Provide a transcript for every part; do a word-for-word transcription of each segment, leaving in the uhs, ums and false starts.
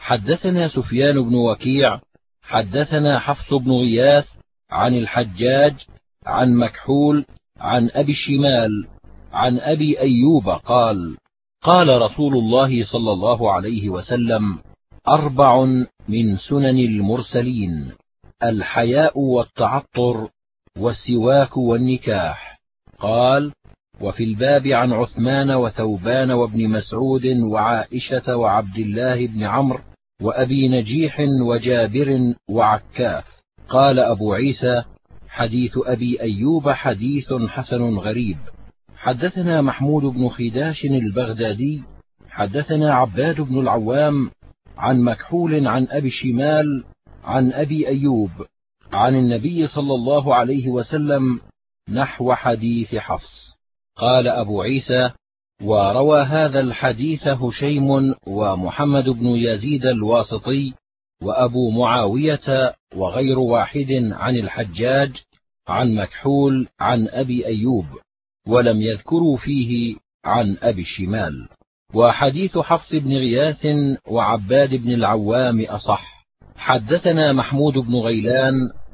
حدثنا سفيان بن وكيع حدثنا حفص بن غياث عن الحجاج عن مكحول عن أبي الشمال عن أبي أيوب قال: قال رسول الله صلى الله عليه وسلم: أربع من سنن المرسلين: الحياء والتعطر والسواك والنكاح. قال: وفي الباب عن عثمان وثوبان وابن مسعود وعائشة وعبد الله بن عمرو وأبي نجيح وجابر وعكاف. قال أبو عيسى: حديث أبي أيوب حديث حسن غريب. حدثنا محمود بن خداش البغدادي حدثنا عباد بن العوام عن مكحول عن أبي الشمال عن أبي أيوب عن النبي صلى الله عليه وسلم نحو حديث حفص. قال أبو عيسى: وروى هذا الحديث هشيم ومحمد بن يزيد الواسطي وأبو معاوية وغير واحد عن الحجاج عن مكحول عن أبي أيوب، ولم يذكروا فيه عن أبي الشمال. وحديث حفص بن غياث وعباد بن العوام أصح. حدثنا محمود بن غيلان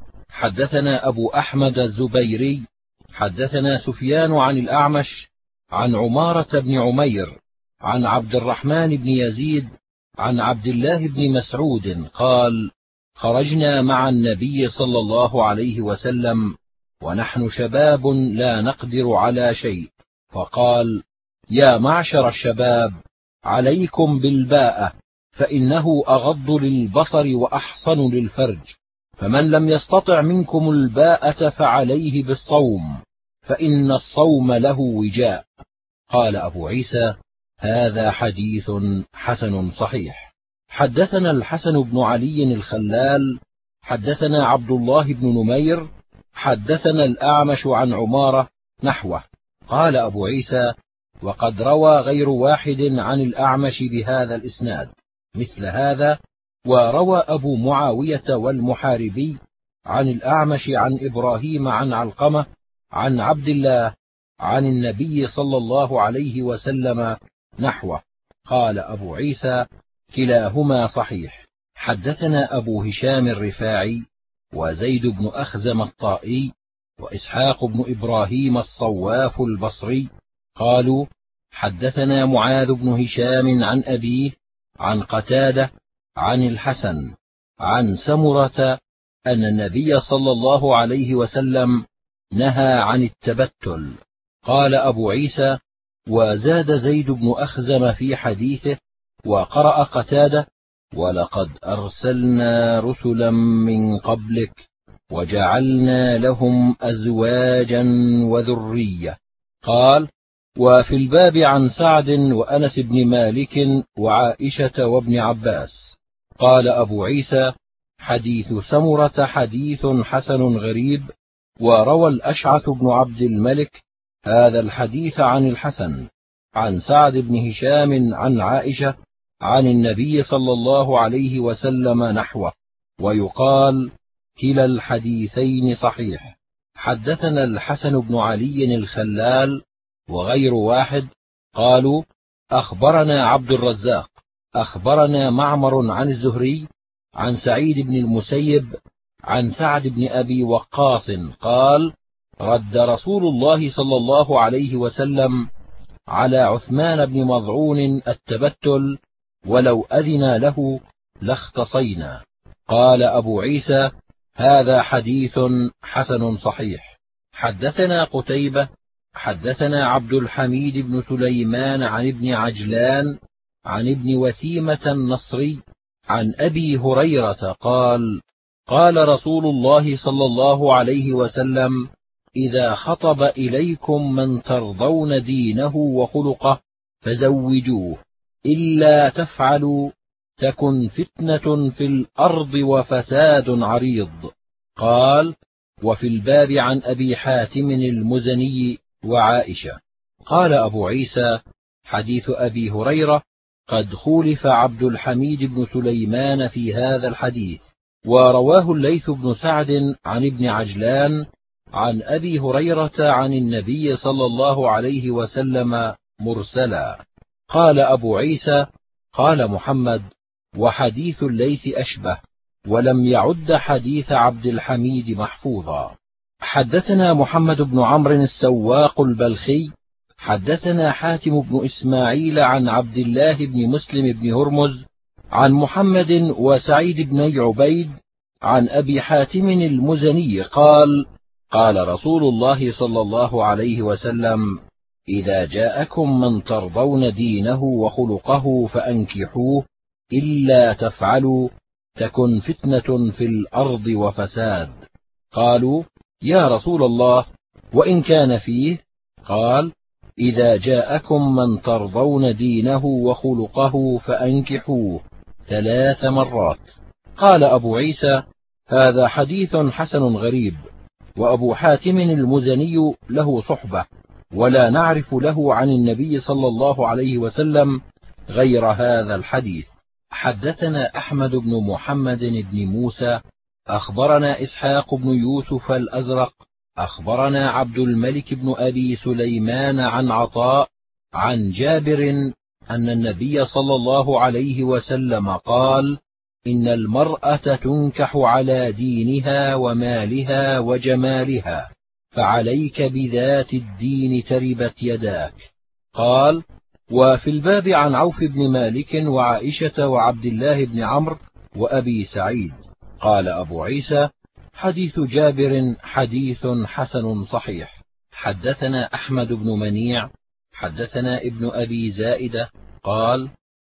حدثنا أبو أحمد الزبيري حدثنا سفيان عن الأعمش عن عمارة بن عمير عن عبد الرحمن بن يزيد عن عبد الله بن مسعود قال: خرجنا مع النبي صلى الله عليه وسلم ونحن شباب لا نقدر على شيء، فقال: يا معشر الشباب، عليكم بالباءة، فإنه أغض للبصر وأحصن للفرج، فمن لم يستطع منكم الباءة فعليه بالصوم، فإن الصوم له وجاء. قال أبو عيسى: هذا حديث حسن صحيح. حدثنا الحسن بن علي الخلال حدثنا عبد الله بن نمير حدثنا الأعمش عن عمارة نحوه. قال أبو عيسى: وقد روى غير واحد عن الأعمش بهذا الإسناد مثل هذا، وروى أبو معاوية والمحاربي عن الأعمش عن إبراهيم عن علقمة عن عبد الله عن النبي صلى الله عليه وسلم نحوه. قال أبو عيسى: كلاهما صحيح. حدثنا أبو هشام الرفاعي وزيد بن أخزم الطائي وإسحاق بن إبراهيم الصواف البصري قالوا: حدثنا معاذ بن هشام عن أبيه عن قتادة عن الحسن عن سمرة أن النبي صلى الله عليه وسلم نهى عن التبتل. قال أبو عيسى: وزاد زيد بن أخزم في حديثه وقرأ قتادة: ولقد أرسلنا رسلا من قبلك وجعلنا لهم أزواجا وذرية. قال: وفي الباب عن سعد وأنس بن مالك وعائشة وابن عباس. قال أبو عيسى: حديث سمرة حديث حسن غريب. وروى الأشعث بن عبد الملك هذا الحديث عن الحسن عن سعد بن هشام عن عائشة عن النبي صلى الله عليه وسلم نحوه، ويقال: كلا الحديثين صحيح. حدثنا الحسن بن علي الخلال وغير واحد قالوا: أخبرنا عبد الرزاق أخبرنا معمر عن الزهري عن سعيد بن المسيب عن سعد بن أبي وقاص قال: رد رسول الله صلى الله عليه وسلم على عثمان بن مظعون التبتل، ولو أذن له لاختصينا. قال أبو عيسى: هذا حديث حسن صحيح. حدثنا قتيبة حدثنا عبد الحميد بن سليمان عن ابن عجلان عن ابن وثيمة النصري عن أبي هريرة قال: قال رسول الله صلى الله عليه وسلم: إذا خطب إليكم من ترضون دينه وخلقه فزوجوه، إلا تفعلوا تكن فتنة في الأرض وفساد عريض. قال: وفي الباب عن أبي حاتم المزني وعائشة. قال أبو عيسى: حديث أبي هريرة قد خولف عبد الحميد بن سليمان في هذا الحديث، ورواه الليث بن سعد عن ابن عجلان عن أبي هريرة عن النبي صلى الله عليه وسلم مرسلا. قال أبو عيسى: قال محمد: وحديث الليث أشبه، ولم يعد حديث عبد الحميد محفوظا. حدثنا محمد بن عمرو السواق البلخي حدثنا حاتم بن إسماعيل عن عبد الله بن مسلم بن هرمز عن محمد وسعيد بن عبيد عن أبي حاتم المزني قال: قال رسول الله صلى الله عليه وسلم: إذا جاءكم من ترضون دينه وخلقه فأنكحوه، إلا تفعلوا تكن فتنة في الأرض وفساد. قالوا: يا رسول الله، وإن كان فيه؟ قال: إذا جاءكم من ترضون دينه وخلقه فأنكحوه ثلاث مرات. قال أبو عيسى: هذا حديث حسن غريب، وأبو حاتم المزني له صحبة، ولا نعرف له عن النبي صلى الله عليه وسلم غير هذا الحديث. حدثنا أحمد بن محمد بن موسى أخبرنا إسحاق بن يوسف الأزرق أخبرنا عبد الملك بن أبي سليمان عن عطاء عن جابر أن النبي صلى الله عليه وسلم قال: إن المرأة تنكح على دينها ومالها وجمالها، فعليك بذات الدين تربت يداك. قال: وفي الباب عن عوف بن مالك وعائشة وعبد الله بن عمرو وأبي سعيد. قال أبو عيسى: حديث جابر حديث حسن صحيح. حدثنا أحمد بن منيع حدثنا ابن أبي زائدة قال: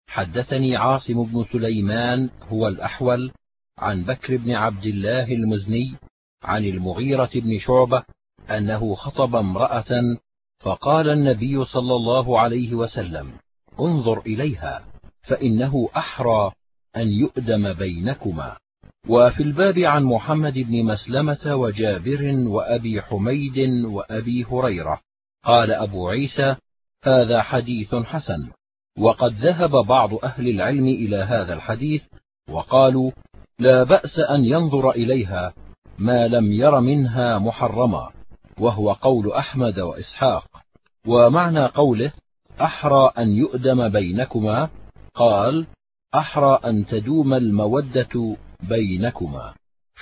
حدثني عاصم بن سليمان هو الأحول عن بكر بن عبد الله المزني عن المغيرة بن شعبة أنه خطب امرأة، فقال النبي صلى الله عليه وسلم: انظر إليها فإنه أحرى أن يؤدم بينكما. وفي الباب عن محمد بن مسلمة وجابر وأبي حميد وأبي هريرة. قال أبو عيسى: هذا حديث حسن. وقد ذهب بعض أهل العلم إلى هذا الحديث وقالوا: لا بأس أن ينظر إليها ما لم ير منها محرما، وهو قول أحمد وإسحاق. ومعنى قوله أحرى أن يؤدم بينكما قال: أحرى أن تدوم المودة بينكما.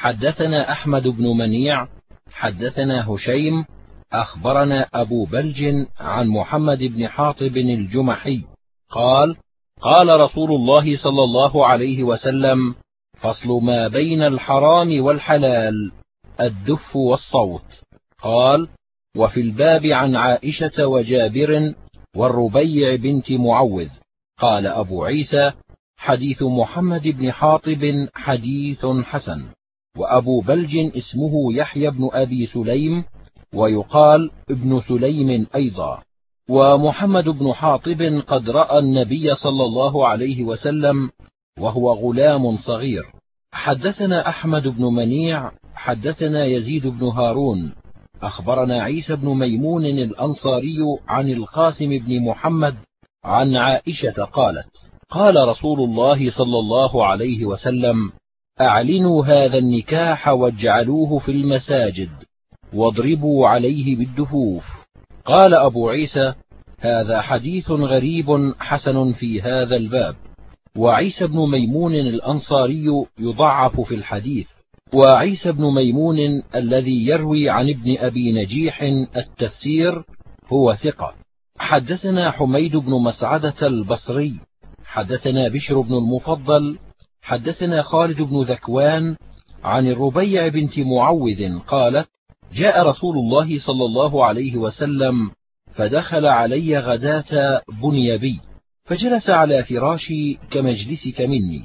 حدثنا أحمد بن منيع حدثنا هشيم أخبرنا أبو بلج عن محمد بن حاطب الجمحي قال: قال رسول الله صلى الله عليه وسلم: فصل ما بين الحرام والحلال الدف والصوت. قال: وفي الباب عن عائشة وجابر والربيع بنت معوذ. قال أبو عيسى: حديث محمد بن حاطب حديث حسن. وأبو بلج اسمه يحيى بن أبي سليم، ويقال ابن سليم أيضا. ومحمد بن حاطب قد رأى النبي صلى الله عليه وسلم وهو غلام صغير. حدثنا أحمد بن منيع حدثنا يزيد بن هارون أخبرنا عيسى بن ميمون الأنصاري عن القاسم بن محمد عن عائشة قالت: قال رسول الله صلى الله عليه وسلم: أعلنوا هذا النكاح واجعلوه في المساجد واضربوا عليه بالدفوف. قال أبو عيسى: هذا حديث غريب حسن في هذا الباب. وعيسى بن ميمون الأنصاري يضعف في الحديث، وعيسى بن ميمون الذي يروي عن ابن أبي نجيح التفسير هو ثقة. حدثنا حميد بن مسعدة البصري حدثنا بشر بن المفضل حدثنا خالد بن ذكوان عن الربيع بنت معوذ قالت: جاء رسول الله صلى الله عليه وسلم فدخل علي غداة بني بي، فجلس على فراشي كمجلسك مني،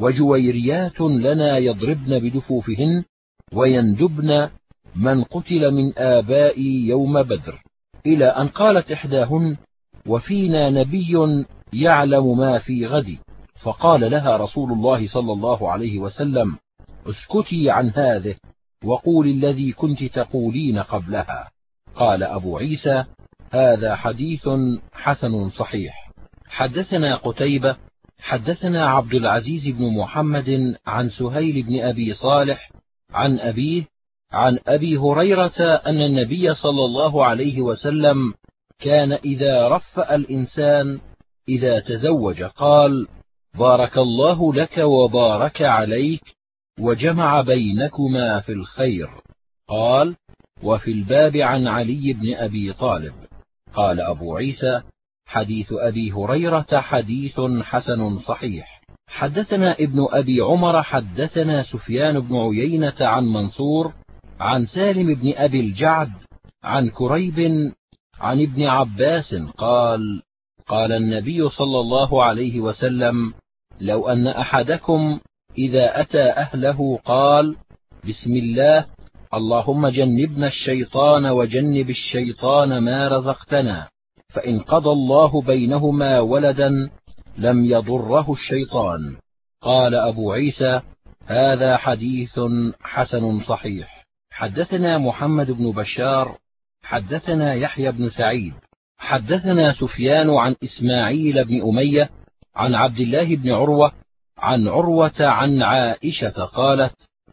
وجويريات لنا يضربن بدفوفهن ويندبن من قتل من آبائي يوم بدر، إلى أن قالت إحداهن: وفينا نبي يعلم ما في غد. فقال لها رسول الله صلى الله عليه وسلم: اسكتي عن هذه وقولي الذي كنت تقولين قبلها. قال أبو عيسى: هذا حديث حسن صحيح. حدثنا قتيبة حدثنا عبد العزيز بن محمد عن سهيل بن أبي صالح عن أبيه عن أبي هريرة أن النبي صلى الله عليه وسلم كان إذا رفأ الإنسان إذا تزوج قال: بارك الله لك وبارك عليك وجمع بينكما في الخير. قال: وفي الباب عن علي بن أبي طالب. قال أبو عيسى: حديث أبي هريرة حديث حسن صحيح. حدثنا ابن أبي عمر حدثنا سفيان بن عيينة عن منصور عن سالم بن أبي الجعد عن كريب عن ابن عباس قال: قال النبي صلى الله عليه وسلم: لو أن أحدكم إذا أتى أهله قال: بسم الله، اللهم جنبنا الشيطان وجنب الشيطان ما رزقتنا، فإن قضى الله بينهما ولدا لم يضره الشيطان. قال أبو عيسى: هذا حديث حسن صحيح. حدثنا محمد بن بشار حدثنا يحيى بن سعيد حدثنا سفيان عن إسماعيل بن أمية عن عبد الله بن عروة عن عروة عن عائشة قالت: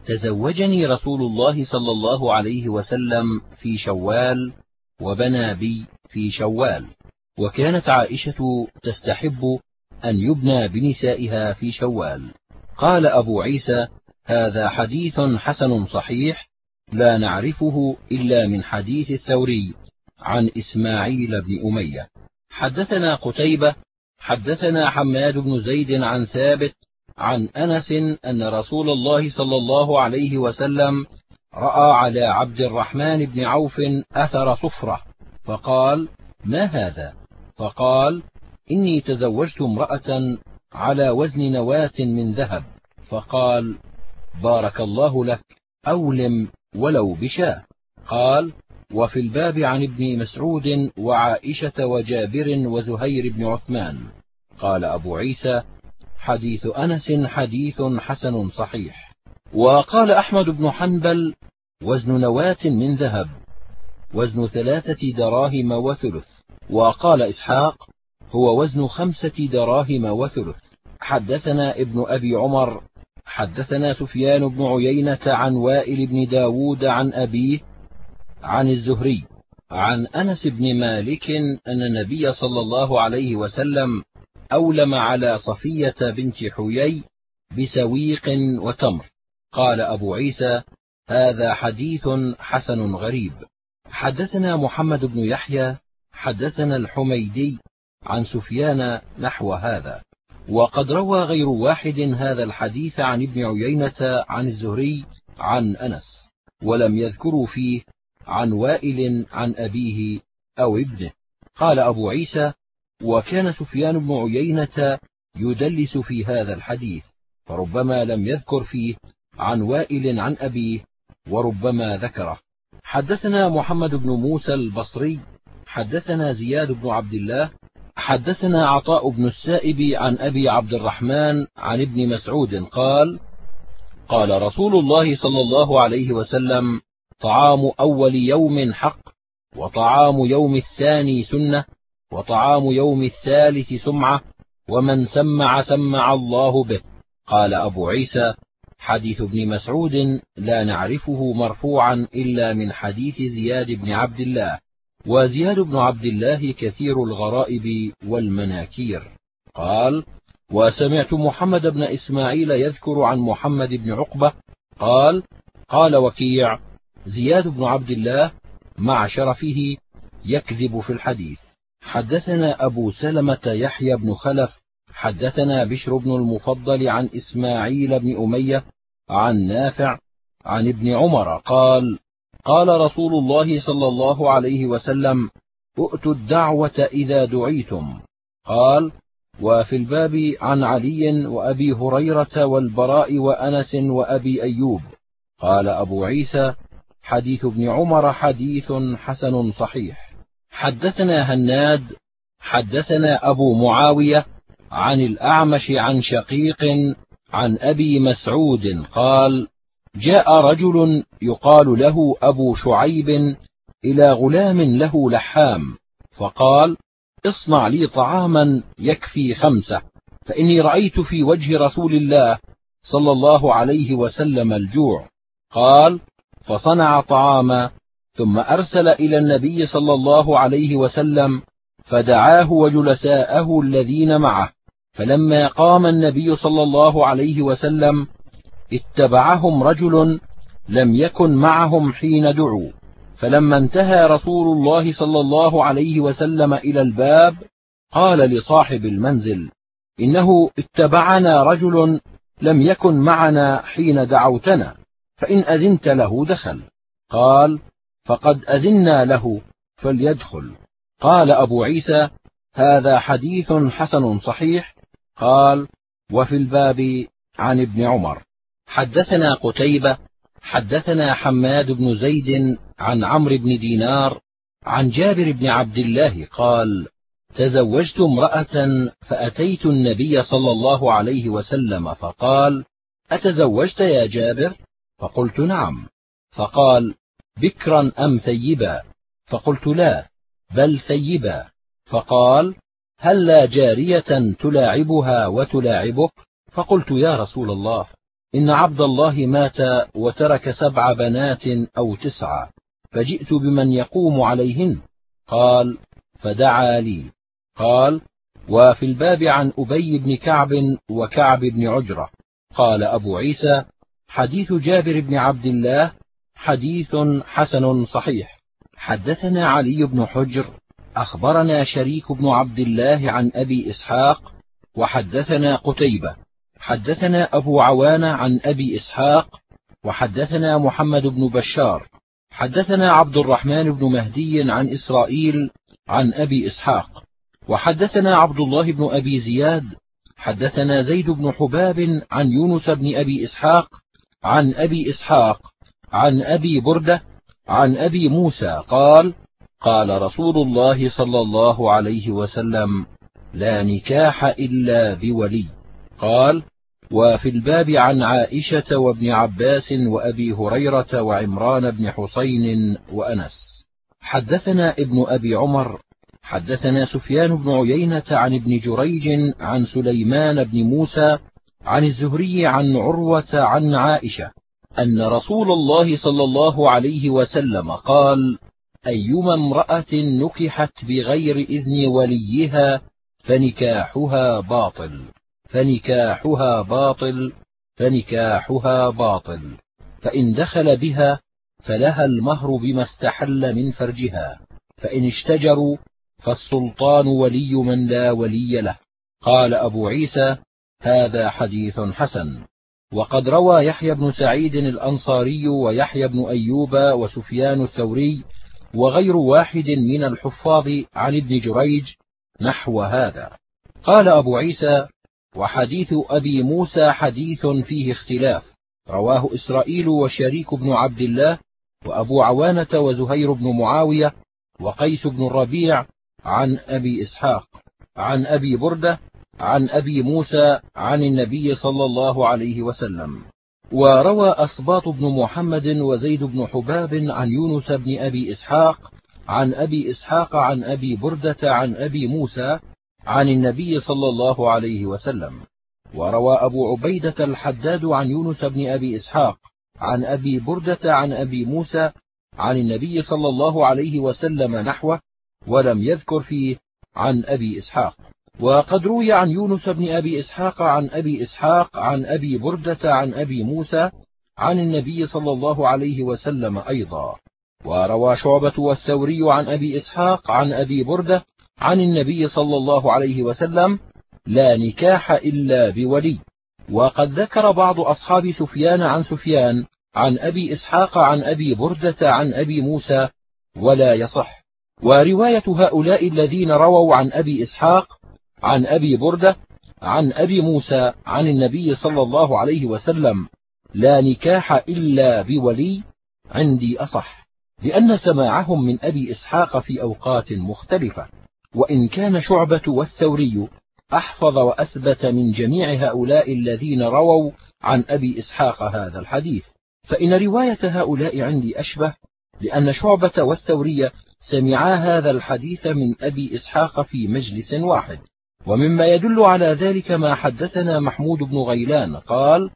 تزوجني رسول الله صلى الله عليه وسلم في شوال وبنى بي في شوال. وكانت عائشة تستحب أن يبنى بنسائها في شوال. قال أبو عيسى: هذا حديث حسن صحيح، لا نعرفه إلا من حديث الثوري عن إسماعيل بن أمية. حدثنا قتيبة حدثنا حماد بن زيد عن ثابت عن أنس أن رسول الله صلى الله عليه وسلم رأى على عبد الرحمن بن عوف أثر صفرة، فقال: ما هذا؟ فقال: إني تزوجت امرأة على وزن نواة من ذهب. فقال: بارك الله لك، أولم ولو بشاة. قال: وفي الباب عن ابن مسعود وعائشة وجابر وزهير بن عثمان. قال أبو عيسى: حديث أنس حديث حسن صحيح. وقال أحمد بن حنبل: وزن نواة من ذهب وزن ثلاثة دراهم وثلث. وقال إسحاق: هو وزن خمسة دراهم وثلث. حدثنا ابن أبي عمر حدثنا سفيان بن عيينة عن وائل بن داود عن أبيه عن الزهري عن أنس بن مالك أن النبي صلى الله عليه وسلم أولم على صفية بنت حيي بسويق وتمر. قال أبو عيسى: هذا حديث حسن غريب. حدثنا محمد بن يحيى حدثنا الحميدي عن سفيان نحو هذا، وقد روى غير واحد هذا الحديث عن ابن عيينة عن الزهري عن أنس، ولم يذكروا فيه عن وائل عن أبيه أو ابنه. قال أبو عيسى: وكان سفيان بن عيينة يدلس في هذا الحديث، فربما لم يذكر فيه عن وائل عن أبيه وربما ذكره. حدثنا محمد بن موسى البصري حدثنا زياد بن عبد الله حدثنا عطاء بن السائب عن أبي عبد الرحمن عن ابن مسعود قال: قال رسول الله صلى الله عليه وسلم: طعام أول يوم حق، وطعام يوم الثاني سنة، وطعام يوم الثالث سمعة، ومن سمع سمع الله به. قال أبو عيسى: حديث ابن مسعود لا نعرفه مرفوعا إلا من حديث زياد بن عبد الله، وزياد بن عبد الله كثير الغرائب والمناكير. قال: وسمعت محمد بن إسماعيل يذكر عن محمد بن عقبة قال: قال وكيع: زياد بن عبد الله مع شرفه يكذب في الحديث. حدثنا أبو سلمة يحيى بن خلف حدثنا بشر بن المفضل عن إسماعيل بن أمية عن نافع عن ابن عمر قال: قال رسول الله صلى الله عليه وسلم: ائتوا الدعوة إذا دعيتم. قال: وفي الباب عن علي وأبي هريرة والبراء وأنس وأبي أيوب. قال أبو عيسى: حديث ابن عمر حديث حسن صحيح. حدثنا هناد حدثنا أبو معاوية عن الأعمش عن شقيق عن أبي مسعود قال: جاء رجل يقال له أبو شعيب إلى غلام له لحام، فقال: اصنع لي طعاما يكفي خمسة، فإني رأيت في وجه رسول الله صلى الله عليه وسلم الجوع. قال: فصنع طعاما، ثم أرسل إلى النبي صلى الله عليه وسلم فدعاه وجلساءه الذين معه، فلما قام النبي صلى الله عليه وسلم اتبعهم رجل لم يكن معهم حين دعوا، فلما انتهى رسول الله صلى الله عليه وسلم إلى الباب قال لصاحب المنزل: إنه اتبعنا رجل لم يكن معنا حين دعوتنا، فإن أذنت له دخل. قال: فقد أذنا له فليدخل. قال أبو عيسى: هذا حديث حسن صحيح. قال: وفي الباب عن ابن عمر. حدثنا قتيبة حدثنا حماد بن زيد عن عمرو بن دينار عن جابر بن عبد الله قال: تزوجت امرأة فأتيت النبي صلى الله عليه وسلم فقال: أتزوجت يا جابر؟ فقلت: نعم. فقال: بكرا أم ثيبا؟ فقلت: لا، بل ثيبا. فقال: هل لا جارية تلاعبها وتلاعبك؟ فقلت: يا رسول الله، إن عبد الله مات وترك سبع بنات أو تسعة، فجئت بمن يقوم عليهن. قال: فدعا لي. قال: وفي الباب عن أبي بن كعب وكعب بن عجرة. قال أبو عيسى: حديث جابر بن عبد الله حديث حسن صحيح. حدثنا علي بن حجر أخبرنا شريك بن عبد الله عن أبي إسحاق، وحدثنا قتيبة حدثنا أبو عوانة عن أبي إسحاق، وحدثنا محمد بن بشار حدثنا عبد الرحمن بن مهدي عن إسرائيل عن أبي إسحاق، وحدثنا عبد الله بن أبي زياد حدثنا زيد بن حباب عن يونس بن أبي إسحاق عن أبي إسحاق عن أبي بردة عن أبي موسى قال: قال رسول الله صلى الله عليه وسلم: لا نكاح إلا بولي. قال: وفي الباب عن عائشة وابن عباس وأبي هريرة وعمران بن حسين وأنس. حدثنا ابن أبي عمر حدثنا سفيان بن عيينة عن ابن جريج عن سليمان بن موسى عن الزهري عن عروة عن عائشة أن رسول الله صلى الله عليه وسلم قال: أيما امرأة نكحت بغير إذن وليها فنكاحها باطل فنكاحها باطل فنكاحها باطل فإن دخل بها فلها المهر بما استحل من فرجها، فإن اشتجروا فالسلطان ولي من لا ولي له. قال أبو عيسى: هذا حديث حسن. وقد روى يحيى بن سعيد الأنصاري ويحيى بن أيوب وسفيان الثوري وغير واحد من الحفاظ عن ابن جريج نحو هذا. قال أبو عيسى: وحديث أبي موسى حديث فيه اختلاف، رواه إسرائيل وشريك بن عبد الله وأبو عوانة وزهير بن معاوية وقيس بن الربيع عن أبي إسحاق عن أبي بردة عن أبي موسى عن النبي صلى الله عليه وسلم. وروى أصباط بن محمد وزيد بن حباب عن يونس بن أبي إسحاق عن أبي إسحاق عن أبي بردة عن أبي موسى عن النبي صلى الله عليه وسلم. وروى أبو عبيدة الحداد عن يونس بن أبي إسحاق عن أبي بردة عن أبي موسى عن النبي صلى الله عليه وسلم نحوه، ولم يذكر فيه عن أبي إسحاق. وقد روي عن يونس بن أبي إسحاق عن أبي إسحاق عن أبي بردة عن أبي موسى عن النبي صلى الله عليه وسلم أيضا. وروى شعبة والثوري عن أبي إسحاق عن أبي بردة عن النبي صلى الله عليه وسلم: لا نكاح إلا بولي. وقد ذكر بعض أصحاب سفيان عن سفيان عن أبي إسحاق عن أبي بردة عن أبي موسى ولا يصح. ورواية هؤلاء الذين رووا عن أبي إسحاق عن أبي بردة عن أبي موسى عن النبي صلى الله عليه وسلم: لا نكاح إلا بولي عندي أصح، لأن سماعهم من أبي إسحاق في أوقات مختلفة. وإن كان شعبة والثوري أحفظ وأثبت من جميع هؤلاء الذين رووا عن أبي إسحاق هذا الحديث، فإن رواية هؤلاء عندي أشبه، لأن شعبة والثوري سمعا هذا الحديث من أبي إسحاق في مجلس واحد. ومما يدل على ذلك ما حدثنا محمود بن غيلان قال: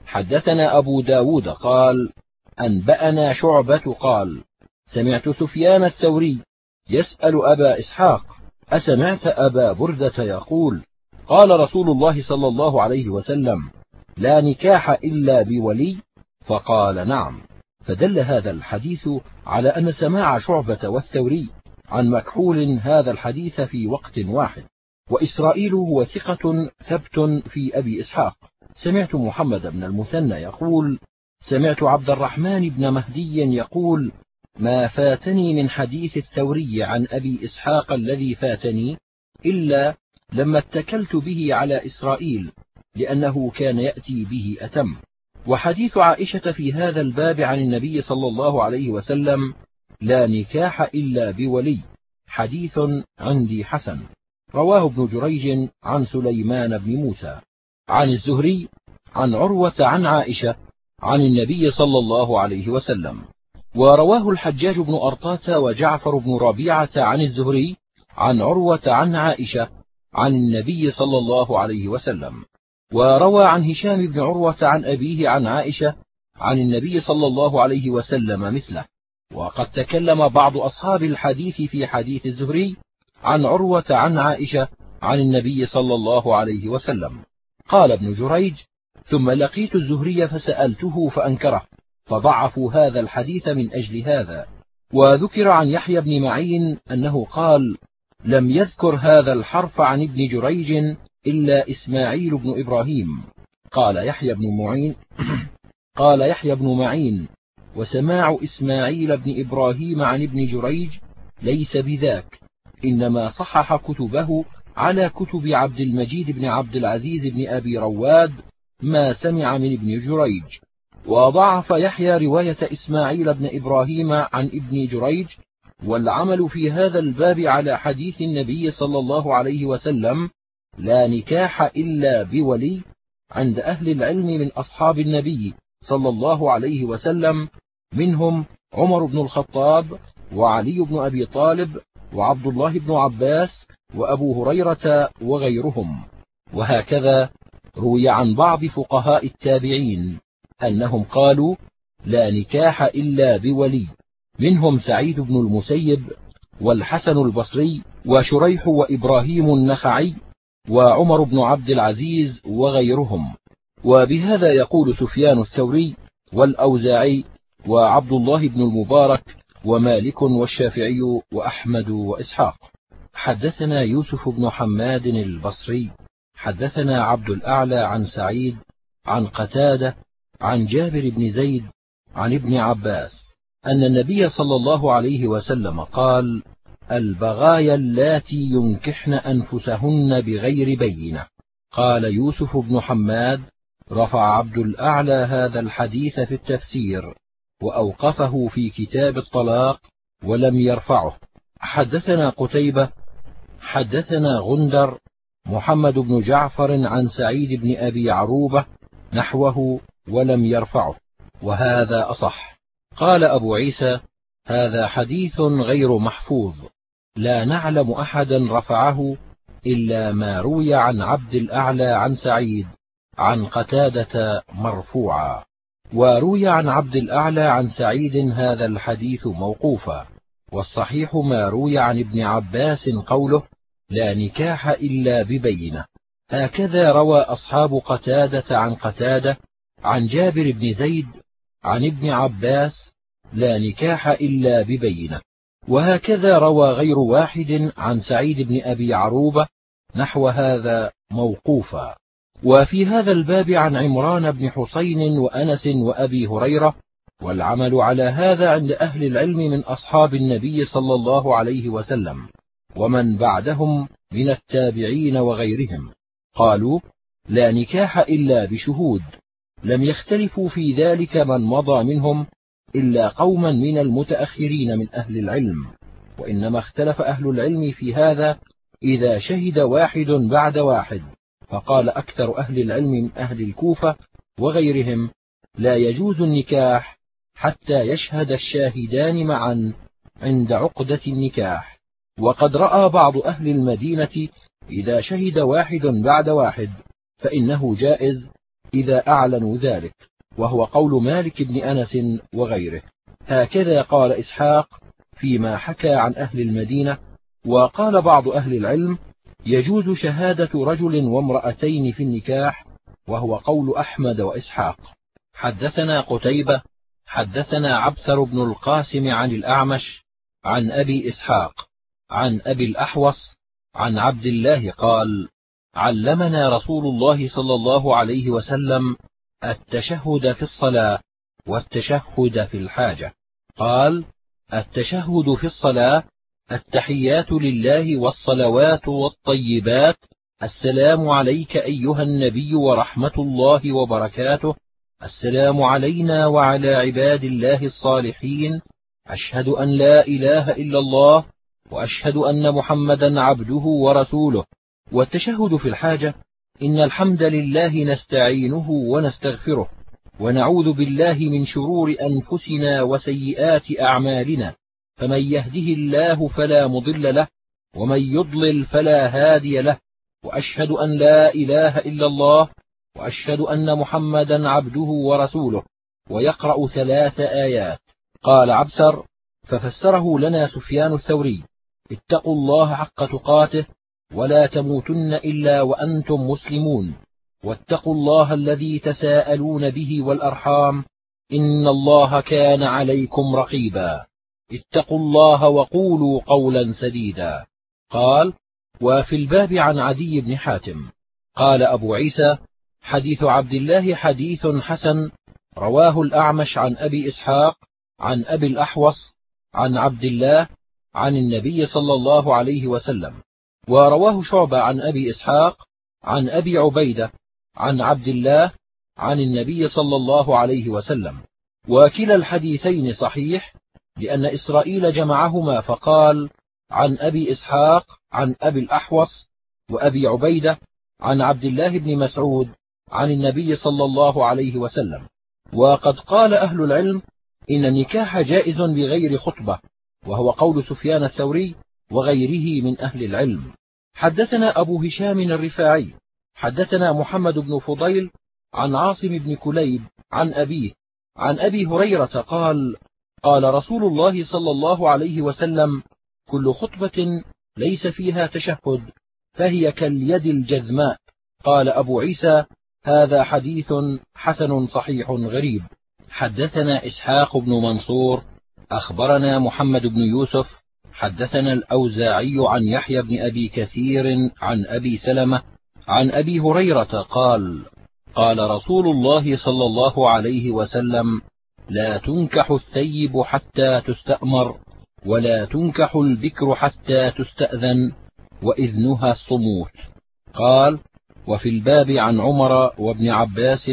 حدثنا أبو داود قال: أنبأنا شعبة قال: سمعت سفيان الثوري يسأل أبا إسحاق: أسمعت أبا بردة يقول: قال رسول الله صلى الله عليه وسلم: لا نكاح إلا بولي؟ فقال: نعم. فدل هذا الحديث على أن سماع شعبة والثوري عن مكحول هذا الحديث في وقت واحد. وإسرائيل هو ثقة ثبت في أبي إسحاق. سمعت محمد بن المثنى يقول: سمعت عبد الرحمن بن مهدي يقول: ما فاتني من حديث الثوري عن أبي إسحاق الذي فاتني إلا لما اتكلت به على إسرائيل، لأنه كان يأتي به أتم. وحديث عائشة في هذا الباب عن النبي صلى الله عليه وسلم: لا نكاح إلا بولي، حديث عندي حسن. رواه ابن جريج عن سليمان بن موسى عن الزهري عن عروة عن عائشة عن النبي صلى الله عليه وسلم. ورواه الحجاج بن أرطاة وجعفر بن ربيعة عن الزهري عن عروة عن عائشة عن النبي صلى الله عليه وسلم. وروى عن هشام بن عروة عن أبيه عن عائشة عن النبي صلى الله عليه وسلم مثله. وقد تكلم بعض أصحاب الحديث في حديث الزهري عن عروة عن عائشة عن النبي صلى الله عليه وسلم. قال ابن جريج: ثم لقيت الزهري فسألته فأنكره، فضعفوا هذا الحديث من أجل هذا. وذكر عن يحيى بن معين أنه قال: لم يذكر هذا الحرف عن ابن جريج إلا إسماعيل بن إبراهيم. قال يحيى بن معين قال يحيى بن معين: وسماع إسماعيل بن إبراهيم عن ابن جريج ليس بذاك، إنما صحح كتبه على كتب عبد المجيد بن عبد العزيز بن أبي رواد ما سمع من ابن جريج. وضعف يحيى رواية إسماعيل بن إبراهيم عن ابن جريج. والعمل في هذا الباب على حديث النبي صلى الله عليه وسلم: لا نكاح إلا بولي، عند أهل العلم من أصحاب النبي صلى الله عليه وسلم، منهم عمر بن الخطاب وعلي بن أبي طالب وعبد الله بن عباس وأبو هريرة وغيرهم. وهكذا روي عن بعض فقهاء التابعين أنهم قالوا: لا نكاح إلا بولي، منهم سعيد بن المسيب والحسن البصري وشريح وإبراهيم النخعي وعمر بن عبد العزيز وغيرهم. وبهذا يقول سفيان الثوري والأوزاعي وعبد الله بن المبارك ومالك والشافعي وأحمد وإسحاق. حدثنا يوسف بن حماد البصري حدثنا عبد الأعلى عن سعيد عن قتادة عن جابر بن زيد عن ابن عباس أن النبي صلى الله عليه وسلم قال: البغايا اللاتي ينكحن أنفسهن بغير بينة. قال يوسف بن حماد: رفع عبد الأعلى هذا الحديث في التفسير وأوقفه في كتاب الطلاق ولم يرفعه. حدثنا قتيبة حدثنا غندر محمد بن جعفر عن سعيد بن أبي عروبة نحوه ولم يرفعه، وهذا أصح. قال أبو عيسى: هذا حديث غير محفوظ، لا نعلم أحدا رفعه إلا ما روي عن عبد الأعلى عن سعيد عن قتادة مرفوعا. وروي عن عبد الأعلى عن سعيد هذا الحديث موقوفا، والصحيح ما روي عن ابن عباس قوله: لا نكاح إلا ببينة. هكذا روى أصحاب قتادة عن قتادة عن جابر بن زيد عن ابن عباس: لا نكاح إلا ببينة. وهكذا روى غير واحد عن سعيد بن أبي عروبة نحو هذا موقوفا. وفي هذا الباب عن عمران بن حسين وأنس وأبي هريرة، والعمل على هذا عند أهل العلم من أصحاب النبي صلى الله عليه وسلم ومن بعدهم من التابعين وغيرهم. قالوا: لا نكاح إلا بشهود. لم يختلفوا في ذلك من مضى منهم إلا قوما من المتأخرين من أهل العلم، وإنما اختلف أهل العلم في هذا إذا شهد واحد بعد واحد. فقال أكثر أهل العلم من أهل الكوفة وغيرهم: لا يجوز النكاح حتى يشهد الشاهدان معا عند عقدة النكاح. وقد رأى بعض أهل المدينة إذا شهد واحد بعد واحد فإنه جائز إذا أعلنوا ذلك، وهو قول مالك بن أنس وغيره. هكذا قال إسحاق فيما حكى عن أهل المدينة. وقال بعض أهل العلم: يجوز شهادة رجل وامرأتين في النكاح، وهو قول أحمد وإسحاق. حدثنا قتيبة حدثنا عبثر بن القاسم عن الأعمش عن أبي إسحاق عن أبي الأحوص عن عبد الله قال: علمنا رسول الله صلى الله عليه وسلم التشهد في الصلاة والتشهد في الحاجة. قال: التشهد في الصلاة: التحيات لله والصلوات والطيبات، السلام عليك أيها النبي ورحمة الله وبركاته، السلام علينا وعلى عباد الله الصالحين، أشهد أن لا إله إلا الله وأشهد أن محمدا عبده ورسوله. والتشهد في الحاجة: إن الحمد لله نستعينه ونستغفره ونعوذ بالله من شرور أنفسنا وسيئات أعمالنا، فمن يهده الله فلا مضل له ومن يضلل فلا هادي له، وأشهد أن لا إله إلا الله وأشهد أن محمدا عبده ورسوله. ويقرأ ثلاث آيات. قال عبسر: ففسره لنا سفيان الثوري: اتقوا الله حق تقاته ولا تموتن إلا وأنتم مسلمون، واتقوا الله الذي تساءلون به والأرحام، إن الله كان عليكم رقيبا، اتقوا الله وقولوا قولا سديدا. قال: وفي الباب عن عدي بن حاتم. قال أبو عيسى: حديث عبد الله حديث حسن، رواه الأعمش عن أبي إسحاق عن أبي الأحوص عن عبد الله عن النبي صلى الله عليه وسلم. ورواه شعبة عن أبي إسحاق عن أبي عبيدة عن عبد الله عن النبي صلى الله عليه وسلم. وكلا الحديثين صحيح، لأن إسرائيل جمعهما فقال: عن أبي إسحاق عن أبي الأحوص وأبي عبيدة عن عبد الله بن مسعود عن النبي صلى الله عليه وسلم. وقد قال أهل العلم إن النكاح جائز بغير خطبة، وهو قول سفيان الثوري وغيره من أهل العلم. حدثنا أبو هشام الرفاعي حدثنا محمد بن فضيل عن عاصم بن كليب عن أبيه عن أبي هريرة قال: قال رسول الله صلى الله عليه وسلم: كل خطبة ليس فيها تشهد فهي كاليد الجذماء. قال أبو عيسى: هذا حديث حسن صحيح غريب. حدثنا إسحاق بن منصور أخبرنا محمد بن يوسف حدثنا الأوزاعي عن يحيى بن أبي كثير عن أبي سلمة عن أبي هريرة قال: قال رسول الله صلى الله عليه وسلم: لا تنكح الثيب حتى تستأمر، ولا تنكح البكر حتى تستأذن، وإذنها الصموت. قال: وفي الباب عن عمر وابن عباس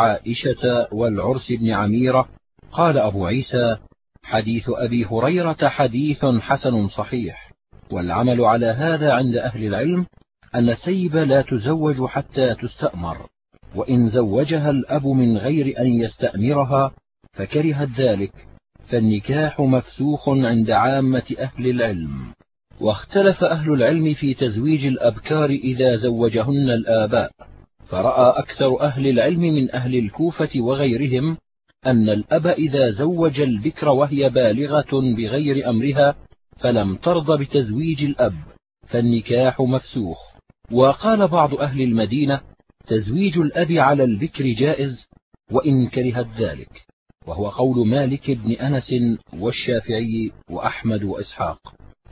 وعائشة والعرس بن عميرة. قال أبو عيسى: حديث أبي هريرة حديث حسن صحيح. والعمل على هذا عند أهل العلم أن الثيب لا تزوج حتى تستأمر، وإن زوجها الأب من غير أن يستأمرها فكرهت ذلك فالنكاح مفسوخ عند عامة أهل العلم. واختلف أهل العلم في تزويج الأبكار إذا زوجهن الآباء، فرأى أكثر أهل العلم من أهل الكوفة وغيرهم أن الأب إذا زوج البكر وهي بالغة بغير أمرها فلم ترض بتزويج الأب فالنكاح مفسوخ. وقال بعض أهل المدينة: تزويج الأب على البكر جائز وإن كرهت ذلك، وهو قول مالك بن أنس والشافعي وأحمد وإسحاق.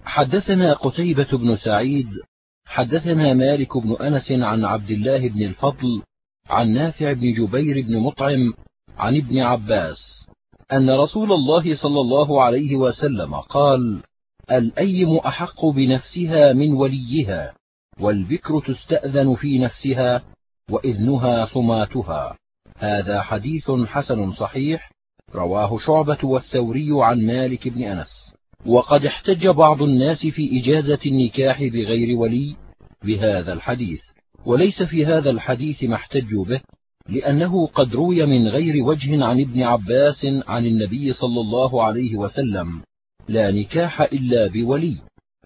حدثنا قتيبة بن سعيد حدثنا مالك بن أنس عن عبد الله بن الفضل عن نافع بن جبير بن مطعم عن ابن عباس أن رسول الله صلى الله عليه وسلم قال: الأيم أحق بنفسها من وليها، والبكر تستأذن في نفسها وإذنها صماتها. هذا حديث حسن صحيح، رواه شعبة والثوري عن مالك بن أنس. وقد احتج بعض الناس في إجازة النكاح بغير ولي بهذا الحديث، وليس في هذا الحديث ما احتجوا به، لأنه قد روي من غير وجه عن ابن عباس عن النبي صلى الله عليه وسلم: لا نكاح إلا بولي.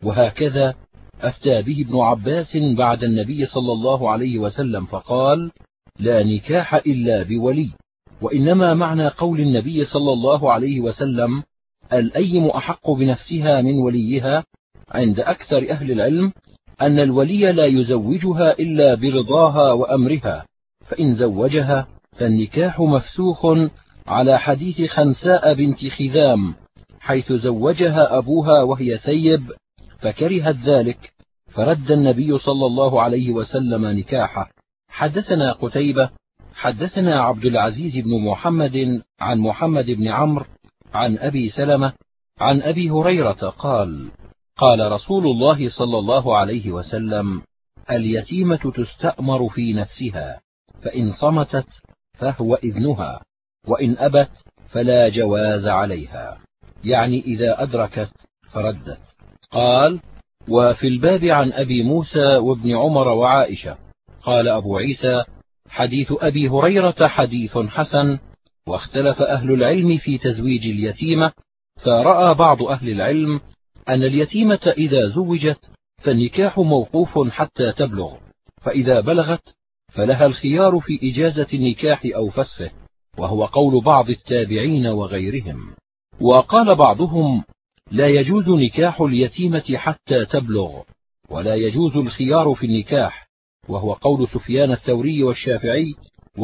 وهكذا أفتى به ابن عباس بعد النبي صلى الله عليه وسلم فقال: لا نكاح إلا بولي. وإنما معنى قول النبي صلى الله عليه وسلم: الأيم أحق بنفسها من وليها عند أكثر أهل العلم أن الولي لا يزوجها إلا برضاها وأمرها، فإن زوجها فالنكاح مفسوخ، على حديث خنساء بنت خذام حيث زوجها أبوها وهي ثيب فكرهت ذلك، فرد النبي صلى الله عليه وسلم نكاحه. حدثنا قتيبة حدثنا عبد العزيز بن محمد عن محمد بن عمرو عن أبي سلمة عن أبي هريرة قال: قال رسول الله صلى الله عليه وسلم: اليتيمة تستأمر في نفسها، فإن صمتت فهو إذنها، وإن أبت فلا جواز عليها، يعني إذا أدركت فردت. قال: وفي الباب عن أبي موسى وابن عمر وعائشة. قال أبو عيسى: حديث أبي هريرة حديث حسن، واختلف أهل العلم في تزويج اليتيمة، فرأى بعض أهل العلم أن اليتيمة إذا زوجت فالنكاح موقوف حتى تبلغ، فإذا بلغت فلها الخيار في إجازة النكاح أو فسخه، وهو قول بعض التابعين وغيرهم. وقال بعضهم: لا يجوز نكاح اليتيمة حتى تبلغ، ولا يجوز الخيار في النكاح، وهو قول سفيان الثوري والشافعي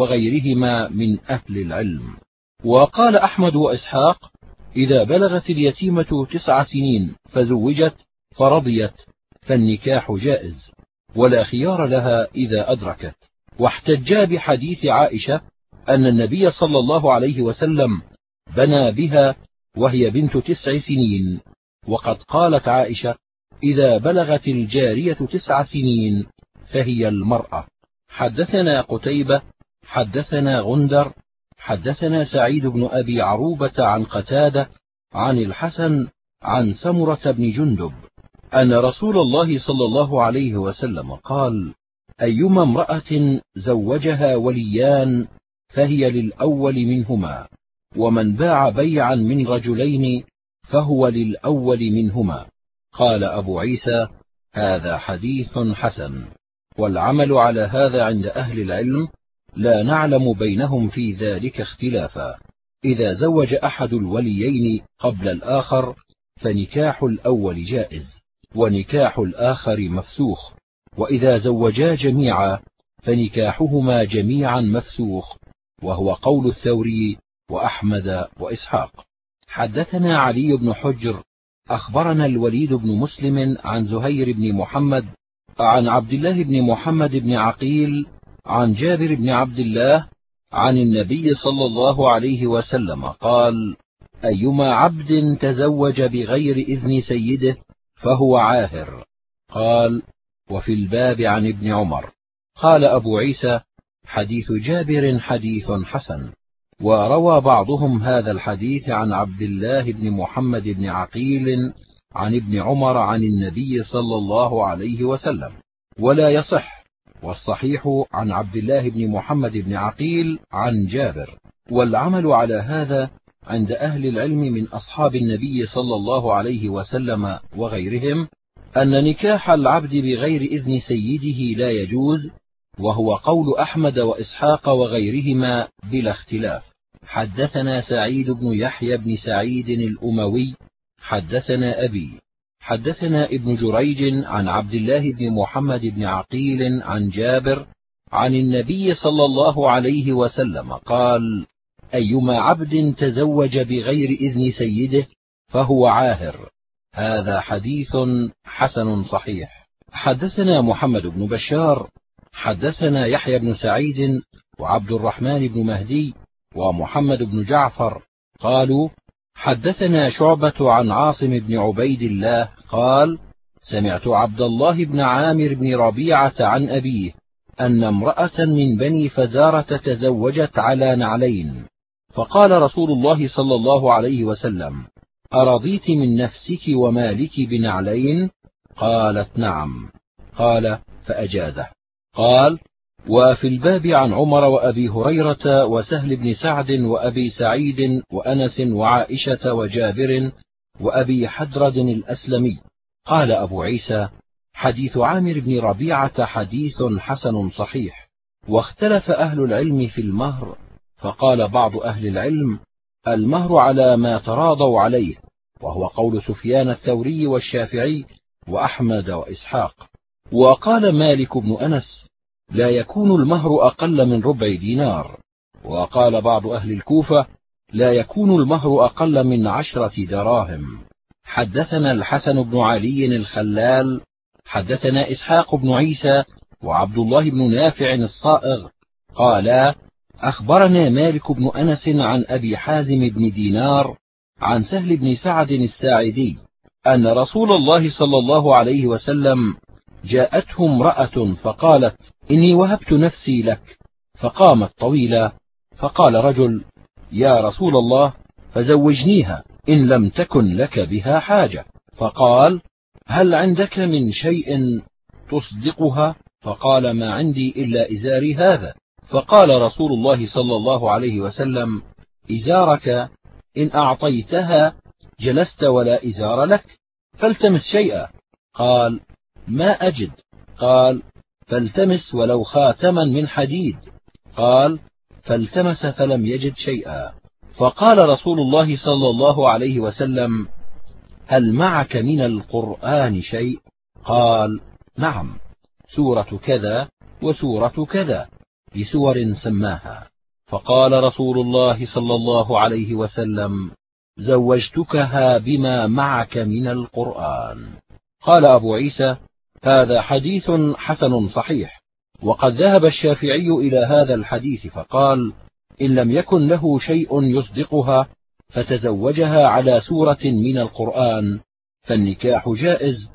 وغيرهما من أهل العلم. وقال أحمد وإسحاق: إذا بلغت اليتيمة تسع سنين فزوجت فرضيت فالنكاح جائز، ولا خيار لها إذا أدركت. واحتجا بحديث عائشة أن النبي صلى الله عليه وسلم بنى بها وهي بنت تسع سنين، وقد قالت عائشة: إذا بلغت الجارية تسع سنين فهي المرأة. حدثنا قتيبة حدثنا غندر حدثنا سعيد بن أبي عروبة عن قتادة عن الحسن عن سمرة بن جندب أن رسول الله صلى الله عليه وسلم قال: أيما امرأة زوجها وليان فهي للأول منهما، ومن باع بيعا من رجلين فهو للأول منهما. قال أبو عيسى: هذا حديث حسن. والعمل على هذا عند أهل العلم، لا نعلم بينهم في ذلك اختلافا. إذا زوج أحد الوليين قبل الآخر فنكاح الأول جائز، ونكاح الآخر مفسوخ، وإذا زوجا جميعا فنكاحهما جميعا مفسوخ، وهو قول الثوري وأحمد وإسحاق. حدثنا علي بن حجر أخبرنا الوليد بن مسلم عن زهير بن محمد عن عبد الله بن محمد بن عقيل عن جابر بن عبد الله عن النبي صلى الله عليه وسلم قال: أيما عبد تزوج بغير إذن سيده فهو عاهر. قال: وفي الباب عن ابن عمر. قال أبو عيسى: حديث جابر حديث حسن. وروى بعضهم هذا الحديث عن عبد الله بن محمد بن عقيل عن ابن عمر عن النبي صلى الله عليه وسلم، ولا يصح، والصحيح عن عبد الله بن محمد بن عقيل عن جابر. والعمل على هذا عند أهل العلم من أصحاب النبي صلى الله عليه وسلم وغيرهم أن نكاح العبد بغير إذن سيده لا يجوز، وهو قول أحمد وإسحاق وغيرهما بلا اختلاف. حدثنا سعيد بن يحيى بن سعيد الأموي حدثنا أبي حدثنا ابن جريج عن عبد الله بن محمد بن عقيل عن جابر عن النبي صلى الله عليه وسلم قال: أيما عبد تزوج بغير إذن سيده فهو عاهر. هذا حديث حسن صحيح. حدثنا محمد بن بشار حدثنا يحيى بن سعيد وعبد الرحمن بن مهدي ومحمد بن جعفر قالوا: حدثنا شعبة عن عاصم بن عبيد الله قال: سمعت عبد الله بن عامر بن ربيعة عن أبيه أن امرأة من بني فزارة تزوجت على نعلين، فقال رسول الله صلى الله عليه وسلم: أرضيت من نفسك ومالك بنعلين؟ قالت: نعم. قال: فأجازه. قال: وفي الباب عن عمر وأبي هريرة وسهل بن سعد وأبي سعيد وأنس وعائشة وجابر وأبي حدرد الأسلمي. قال أبو عيسى: حديث عامر بن ربيعة حديث حسن صحيح. واختلف أهل العلم في المهر، فقال بعض أهل العلم: المهر على ما تراضوا عليه، وهو قول سفيان الثوري والشافعي وأحمد وإسحاق. وقال مالك بن أنس: لا يكون المهر أقل من ربع دينار. وقال بعض أهل الكوفة: لا يكون المهر أقل من عشرة دراهم. حدثنا الحسن بن علي الخلال حدثنا إسحاق بن عيسى وعبد الله بن نافع الصائغ قالا: أخبرنا مالك بن أنس عن أبي حازم بن دينار عن سهل بن سعد الساعدي أن رسول الله صلى الله عليه وسلم جاءته امرأة فقالت: إني وهبت نفسي لك. فقامت طويلا، فقال رجل: يا رسول الله، فزوجنيها إن لم تكن لك بها حاجة. فقال: هل عندك من شيء تصدقها؟ فقال: ما عندي إلا إزاري هذا. فقال رسول الله صلى الله عليه وسلم: إزارك إن أعطيتها جلست ولا إزار لك، فالتمس شيئا. قال: ما أجد. قال: فالتمس ولو خاتما من حديد. قال: فالتمس فلم يجد شيئا. فقال رسول الله صلى الله عليه وسلم: هل معك من القرآن شيء؟ قال: نعم، سورة كذا وسورة كذا، بسور سماها. فقال رسول الله صلى الله عليه وسلم: زوجتكها بما معك من القرآن. قال أبو عيسى: هذا حديث حسن صحيح. وقد ذهب الشافعي إلى هذا الحديث فقال: إن لم يكن له شيء يصدقها فتزوجها على سورة من القرآن فالنكاح جائز،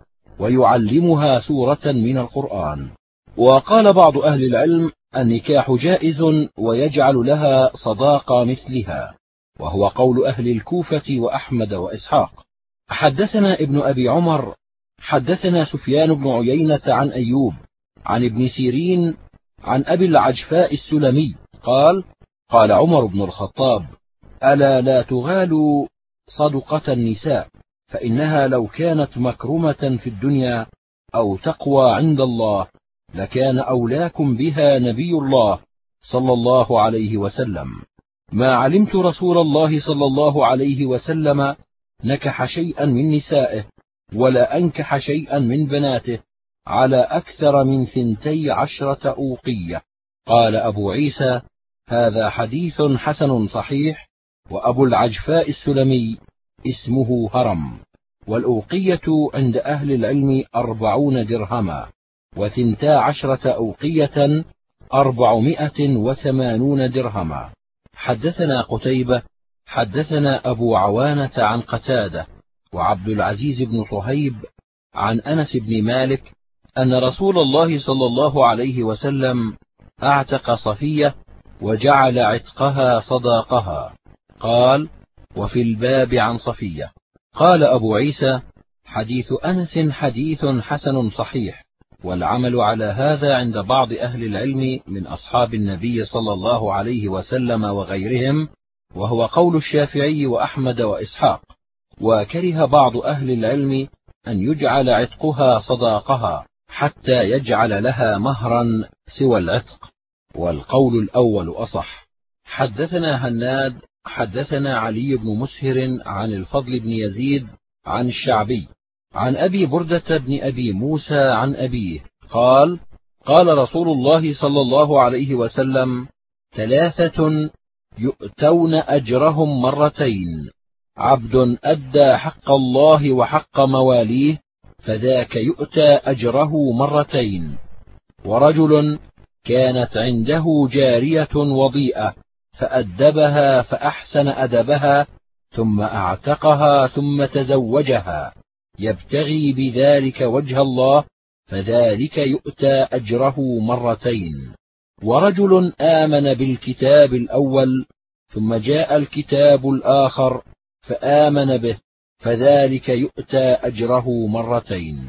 ويعلمها سورة من القرآن. وقال بعض أهل العلم: النكاح جائز ويجعل لها صداقة مثلها، وهو قول أهل الكوفة وأحمد وإسحاق. حدثنا ابن أبي عمر حدثنا سفيان بن عيينة عن أيوب عن ابن سيرين عن أبي العجفاء السلمي قال: قال عمر بن الخطاب: ألا لا تغالوا صدقة النساء، فإنها لو كانت مكرمة في الدنيا أو تقوى عند الله لكان أولاكم بها نبي الله صلى الله عليه وسلم. ما علمت رسول الله صلى الله عليه وسلم نكح شيئا من نسائه ولا أنكح شيئا من بناته على أكثر من ثنتي عشرة أوقية. قال أبو عيسى: هذا حديث حسن صحيح. وأبو العجفاء السلمي اسمه هرم، والأوقية عند أهل العلم أربعون درهما، وثنتا عشرة أوقية أربعمائة وثمانون درهما. حدثنا قتيبة حدثنا أبو عوانة عن قتادة وعبد العزيز بن صهيب عن أنس بن مالك أن رسول الله صلى الله عليه وسلم أعتق صفية وجعل عتقها صداقها. قال: وفي الباب عن صفية. قال أبو عيسى: حديث أنس حديث حسن صحيح، والعمل على هذا عند بعض أهل العلم من أصحاب النبي صلى الله عليه وسلم وغيرهم، وهو قول الشافعي وأحمد وإسحاق. وكره بعض أهل العلم أن يجعل عتقها صداقها حتى يجعل لها مهرا سوى العتق، والقول الأول أصح. حدثنا هناد حدثنا علي بن مسهر عن الفضل بن يزيد عن الشعبي عن أبي بردة بن أبي موسى عن أبيه قال: قال رسول الله صلى الله عليه وسلم: ثلاثة يؤتون أجرهم مرتين: عبد أدى حق الله وحق مواليه فذاك يؤتى أجره مرتين، ورجل كانت عنده جارية وضيئة فأدبها فأحسن أدبها ثم أعتقها ثم تزوجها يبتغي بذلك وجه الله فذلك يؤتى أجره مرتين، ورجل آمن بالكتاب الأول ثم جاء الكتاب الآخر فآمن به فذلك يؤتى أجره مرتين.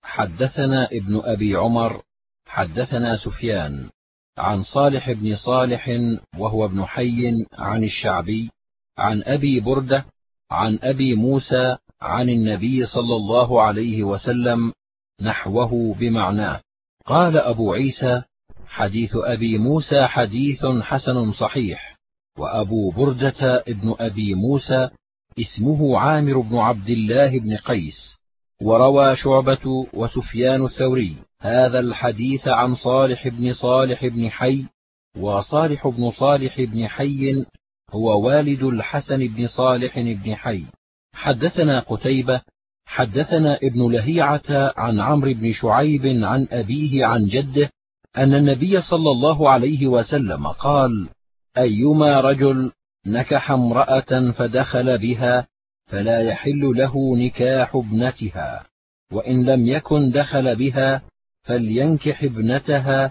حدثنا ابن أبي عمر حدثنا سفيان عن صالح بن صالح وهو ابن حي عن الشعبي عن أبي بردة عن أبي موسى عن النبي صلى الله عليه وسلم نحوه بمعناه. قال أبو عيسى: حديث أبي موسى حديث حسن صحيح. وأبو بردة ابن أبي موسى اسمه عامر بن عبد الله بن قيس. وروى شعبة وسفيان الثوري هذا الحديث عن صالح بن صالح بن حي. وصالح بن صالح بن حي هو والد الحسن بن صالح بن حي. حدثنا قتيبة حدثنا ابن لهيعة عن عمرو بن شعيب عن أبيه عن جده أن النبي صلى الله عليه وسلم قال: أيما رجل نكح امرأة فدخل بها فلا يحل له نكاح ابنتها، وإن لم يكن دخل بها فلينكح ابنتها،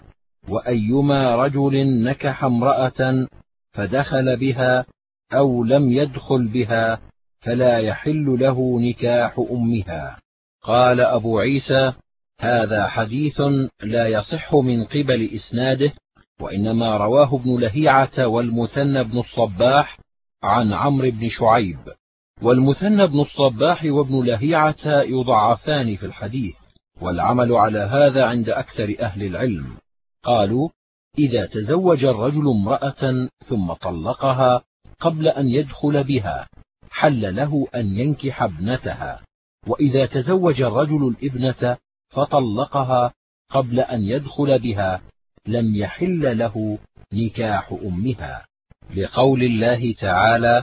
وأيما رجل نكح امرأة فدخل بها أو لم يدخل بها فلا يحل له نكاح أمها. قال أبو عيسى: هذا حديث لا يصح من قبل إسناده، وإنما رواه ابن لهيعة والمثنى بن الصباح عن عمرو بن شعيب. والمثنى بن الصباح وابن لهيعة يضعفان في الحديث، والعمل على هذا عند أكثر أهل العلم. قالوا: إذا تزوج الرجل امرأة ثم طلقها قبل أن يدخل بها حل له أن ينكح ابنتها، وإذا تزوج الرجل الابنة فطلقها قبل أن يدخل بها لم يحل له نكاح أمها، لقول الله تعالى: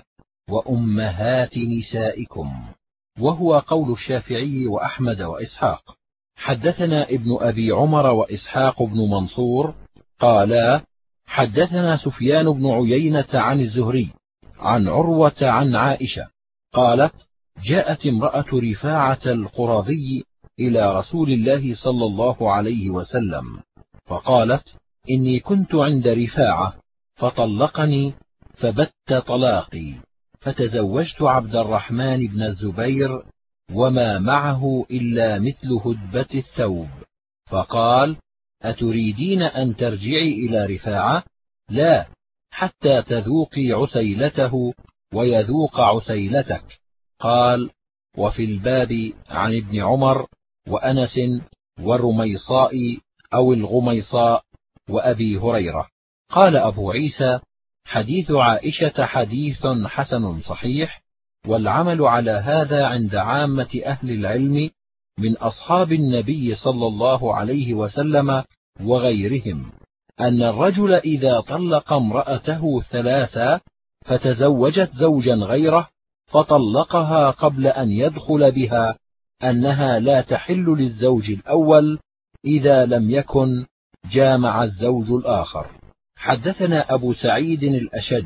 وأمهات نسائكم، وهو قول الشافعي وأحمد وإسحاق. حدثنا ابن أبي عمر وإسحاق بن منصور قالا: حدثنا سفيان بن عيينة عن الزهري عن عروة عن عائشة قالت: جاءت امرأة رفاعة القرظي إلى رسول الله صلى الله عليه وسلم فقالت: إني كنت عند رفاعة فطلقني فبت طلاقي، فتزوجت عبد الرحمن بن الزبير وما معه إلا مثل هدبة الثوب. فقال: أتريدين أن ترجعي إلى رفاعة؟ لا، حتى تذوقي عسيلته ويذوق عسيلتك. قال: وفي الباب عن ابن عمر وأنس والرميصاء أو الغميصاء وأبي هريرة. قال أبو عيسى: حديث عائشة حديث حسن صحيح، والعمل على هذا عند عامة أهل العلم من أصحاب النبي صلى الله عليه وسلم وغيرهم، أن الرجل إذا طلق امرأته ثلاثا فتزوجت زوجا غيره فطلقها قبل أن يدخل بها أنها لا تحل للزوج الأول إذا لم يكن جامع الزوج الآخر. حدثنا أبو سعيد الأشج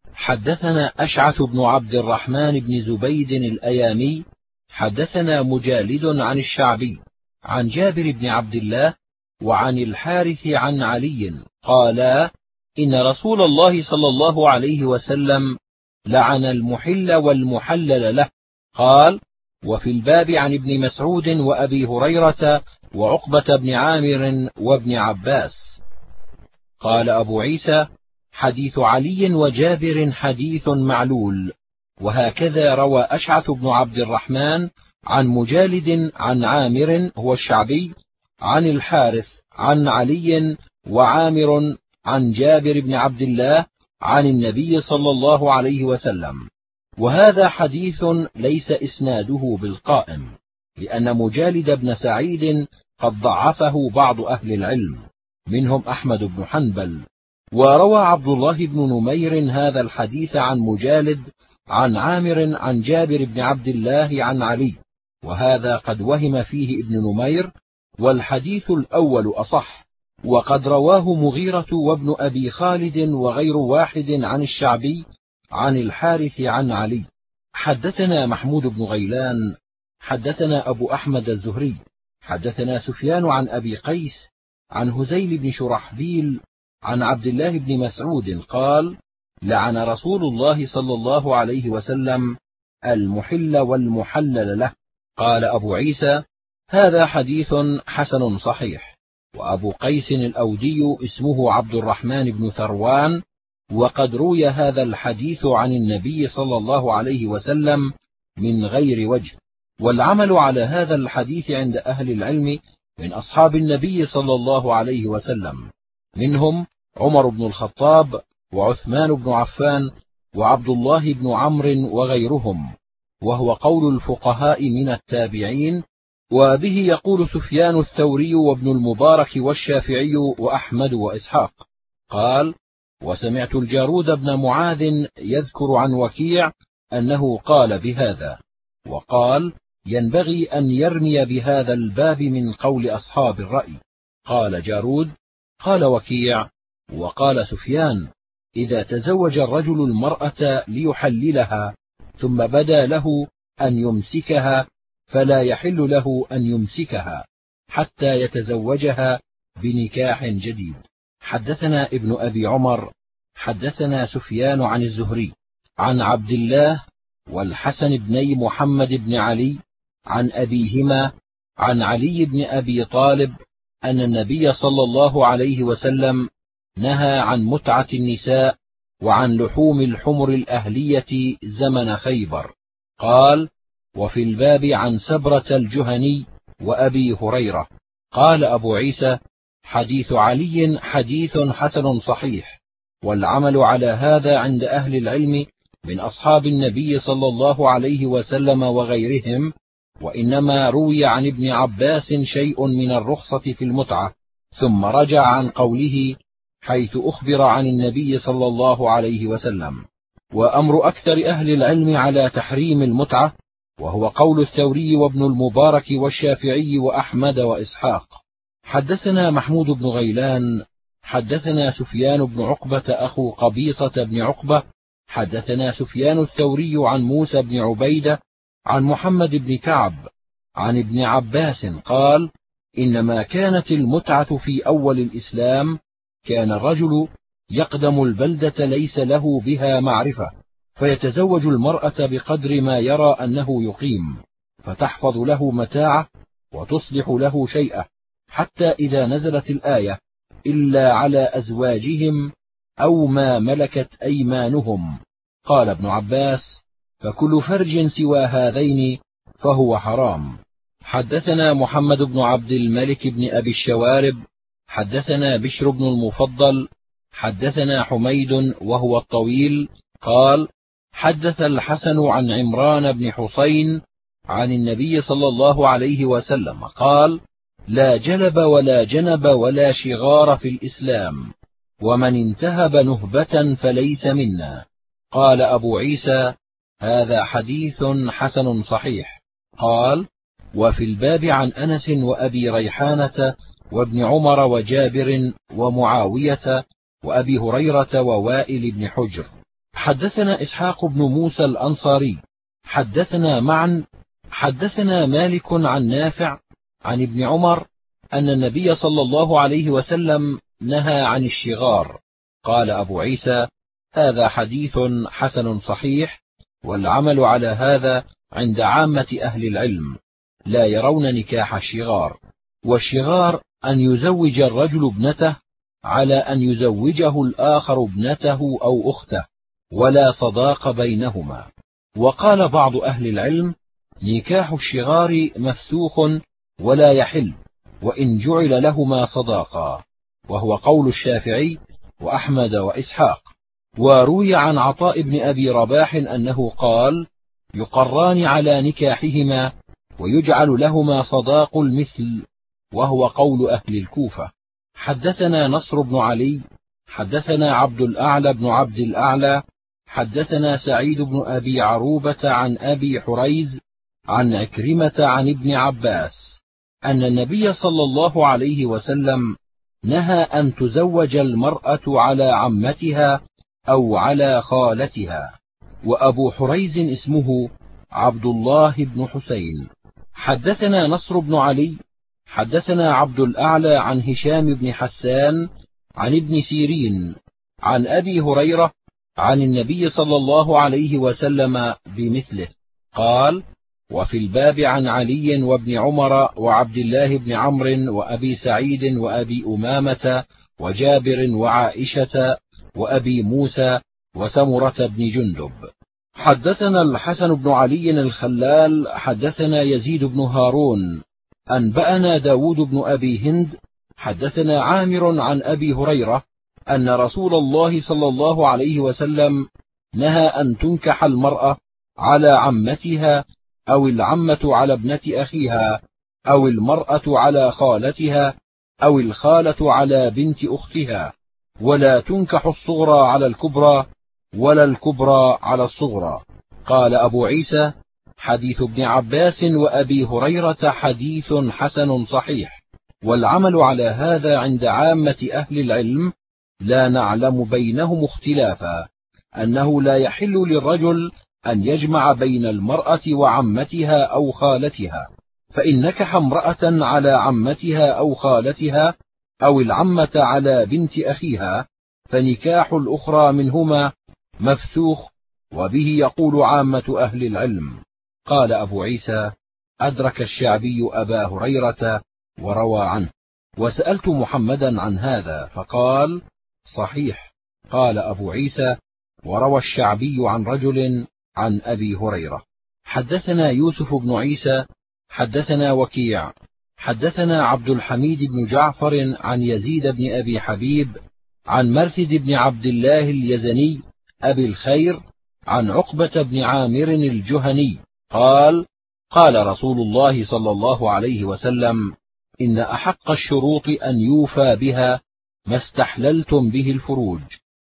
حدثنا أشعث بن عبد الرحمن بن زبيد الأيامي حدثنا مجالد عن الشعبي عن جابر بن عبد الله وعن الحارث عن علي قالا: إن رسول الله صلى الله عليه وسلم لعن المحل والمحلل له. قال: وفي الباب عن ابن مسعود وأبي هريرة وعقبة بن عامر وابن عباس. قال أبو عيسى: حديث علي وجابر حديث معلول. وهكذا روى أشعث بن عبد الرحمن عن مجالد عن عامر هو الشعبي عن الحارث عن علي وعامر عن جابر بن عبد الله عن النبي صلى الله عليه وسلم. وهذا حديث ليس إسناده بالقائم، لأن مجالد بن سعيد قد ضعفه بعض أهل العلم منهم أحمد بن حنبل. وروى عبد الله بن نمير هذا الحديث عن مجالد عن عامر عن جابر بن عبد الله عن علي، وهذا قد وهم فيه ابن نمير، والحديث الأول أصح. وقد رواه مغيرة وابن أبي خالد وغير واحد عن الشعبي عن الحارث عن علي. حدثنا محمود بن غيلان حدثنا أبو أحمد الزهري حدثنا سفيان عن أبي قيس عن هزيل بن شرحبيل عن عبد الله بن مسعود قال: لعن رسول الله صلى الله عليه وسلم المحل والمحلل له. قال أبو عيسى: هذا حديث حسن صحيح. وأبو قيس الأودي اسمه عبد الرحمن بن ثروان، وقد روي هذا الحديث عن النبي صلى الله عليه وسلم من غير وجه. والعمل على هذا الحديث عند أهل العلم من أصحاب النبي صلى الله عليه وسلم، منهم عمر بن الخطاب وعثمان بن عفان وعبد الله بن عمرو وغيرهم، وهو قول الفقهاء من التابعين وبه يقول سفيان الثوري وابن المبارك والشافعي وأحمد وإسحاق. قال: وسمعت الجارود بن معاذ يذكر عن وكيع أنه قال بهذا، وقال: ينبغي أن يرمي بهذا الباب من قول أصحاب الرأي. قال جارود: قال وكيع وقال سفيان: إذا تزوج الرجل المرأة ليحللها ثم بدا له أن يمسكها فلا يحل له أن يمسكها حتى يتزوجها بنكاح جديد. حدثنا ابن أبي عمر حدثنا سفيان عن الزهري عن عبد الله والحسن بن محمد بن علي عن أبيهما عن علي بن أبي طالب أن النبي صلى الله عليه وسلم نهى عن متعة النساء وعن لحوم الحمر الأهلية زمن خيبر. قال: وفي الباب عن سبرة الجهني وأبي هريرة. قال أبو عيسى: حديث علي حديث حسن صحيح، والعمل على هذا عند أهل العلم من أصحاب النبي صلى الله عليه وسلم وغيرهم، وإنما روي عن ابن عباس شيء من الرخصة في المتعة، ثم رجع عن قوله حيث أخبر عن النبي صلى الله عليه وسلم. وأمر أكثر أهل العلم على تحريم المتعة، وهو قول الثوري وابن المبارك والشافعي وأحمد وإسحاق. حدثنا محمود بن غيلان حدثنا سفيان بن عقبة أخو قبيصة بن عقبة حدثنا سفيان الثوري عن موسى بن عبيدة عن محمد بن كعب عن ابن عباس قال: إنما كانت المتعة في أول الإسلام، كان الرجل يقدم البلدة ليس له بها معرفة، فيتزوج المرأة بقدر ما يرى أنه يقيم، فتحفظ له متاعه وتصلح له شيئه، حتى إذا نزلت الآية: إلا على أزواجهم أو ما ملكت أيمانهم، قال ابن عباس: فكل فرج سوى هذين فهو حرام. حدثنا محمد بن عبد الملك بن أبي الشوارب حدثنا بشر بن المفضل حدثنا حميد وهو الطويل قال: حدث الحسن عن عمران بن حسين عن النبي صلى الله عليه وسلم قال: لا جلب ولا جنب ولا شغار في الإسلام، ومن انتهب نهبة فليس منا. قال أبو عيسى: هذا حديث حسن صحيح. قال: وفي الباب عن أنس وأبي ريحانة وابن عمر وجابر ومعاوية وأبي هريرة ووائل بن حجر. حدثنا إسحاق بن موسى الأنصاري حدثنا معا حدثنا مالك عن نافع عن ابن عمر أن النبي صلى الله عليه وسلم نهى عن الشغار. قال أبو عيسى: هذا حديث حسن صحيح، والعمل على هذا عند عامة أهل العلم، لا يرون نكاح الشغار. والشغار أن يزوج الرجل ابنته على أن يزوجه الآخر ابنته أو أخته، ولا صداق بينهما. وقال بعض أهل العلم: نكاح الشغار مفسوخ ولا يحل وإن جعل لهما صداقا، وهو قول الشافعي وأحمد وإسحاق. وروي عن عطاء بن أبي رباح أنه قال: يقران على نكاحهما ويجعل لهما صداق المثل، وهو قول أهل الكوفة. حدثنا نصر بن علي حدثنا عبد الأعلى بن عبد الأعلى حدثنا سعيد بن أبي عروبة عن أبي حريز عن عكرمة عن ابن عباس أن النبي صلى الله عليه وسلم نهى أن تزوج المرأة على عمتها أو على خالتها. وأبو حريز اسمه عبد الله بن حسين. حدثنا نصر بن علي حدثنا عبد الأعلى عن هشام بن حسان عن ابن سيرين عن أبي هريرة عن النبي صلى الله عليه وسلم بمثله. قال: وفي الباب عن علي وابن عمر وعبد الله بن عمرو وأبي سعيد وأبي أمامة وجابر وعائشة وأبي موسى وسمرة بن جندب. حدثنا الحسن بن علي الخلال حدثنا يزيد بن هارون أنبأنا داود بن أبي هند حدثنا عامر عن أبي هريرة أن رسول الله صلى الله عليه وسلم نهى أن تنكح المرأة على عمتها أو العمة على ابنة أخيها أو المرأة على خالتها أو الخالة على بنت أختها، ولا تنكح الصغرى على الكبرى ولا الكبرى على الصغرى. قال أبو عيسى: حديث ابن عباس وأبي هريرة حديث حسن صحيح، والعمل على هذا عند عامة أهل العلم، لا نعلم بينهم اختلافا، أنه لا يحل للرجل أن يجمع بين المرأة وعمتها أو خالتها، فإن نكح امرأة على عمتها أو خالتها أو العمة على بنت أخيها فنكاح الأخرى منهما مفسوخ، وبه يقول عامة أهل العلم. قال أبو عيسى: أدرك الشعبي أبا هريرة وروى عنه، وسألت محمدا عن هذا فقال: صحيح. قال أبو عيسى: وروى الشعبي عن رجل عن أبي هريرة. حدثنا يوسف بن عيسى حدثنا وكيع حدثنا عبد الحميد بن جعفر عن يزيد بن أبي حبيب عن مرثد بن عبد الله اليزني أبي الخير عن عقبة بن عامر الجهني قال: قال رسول الله صلى الله عليه وسلم: إن أحق الشروط أن يوفى بها ما استحللتم به الفروج.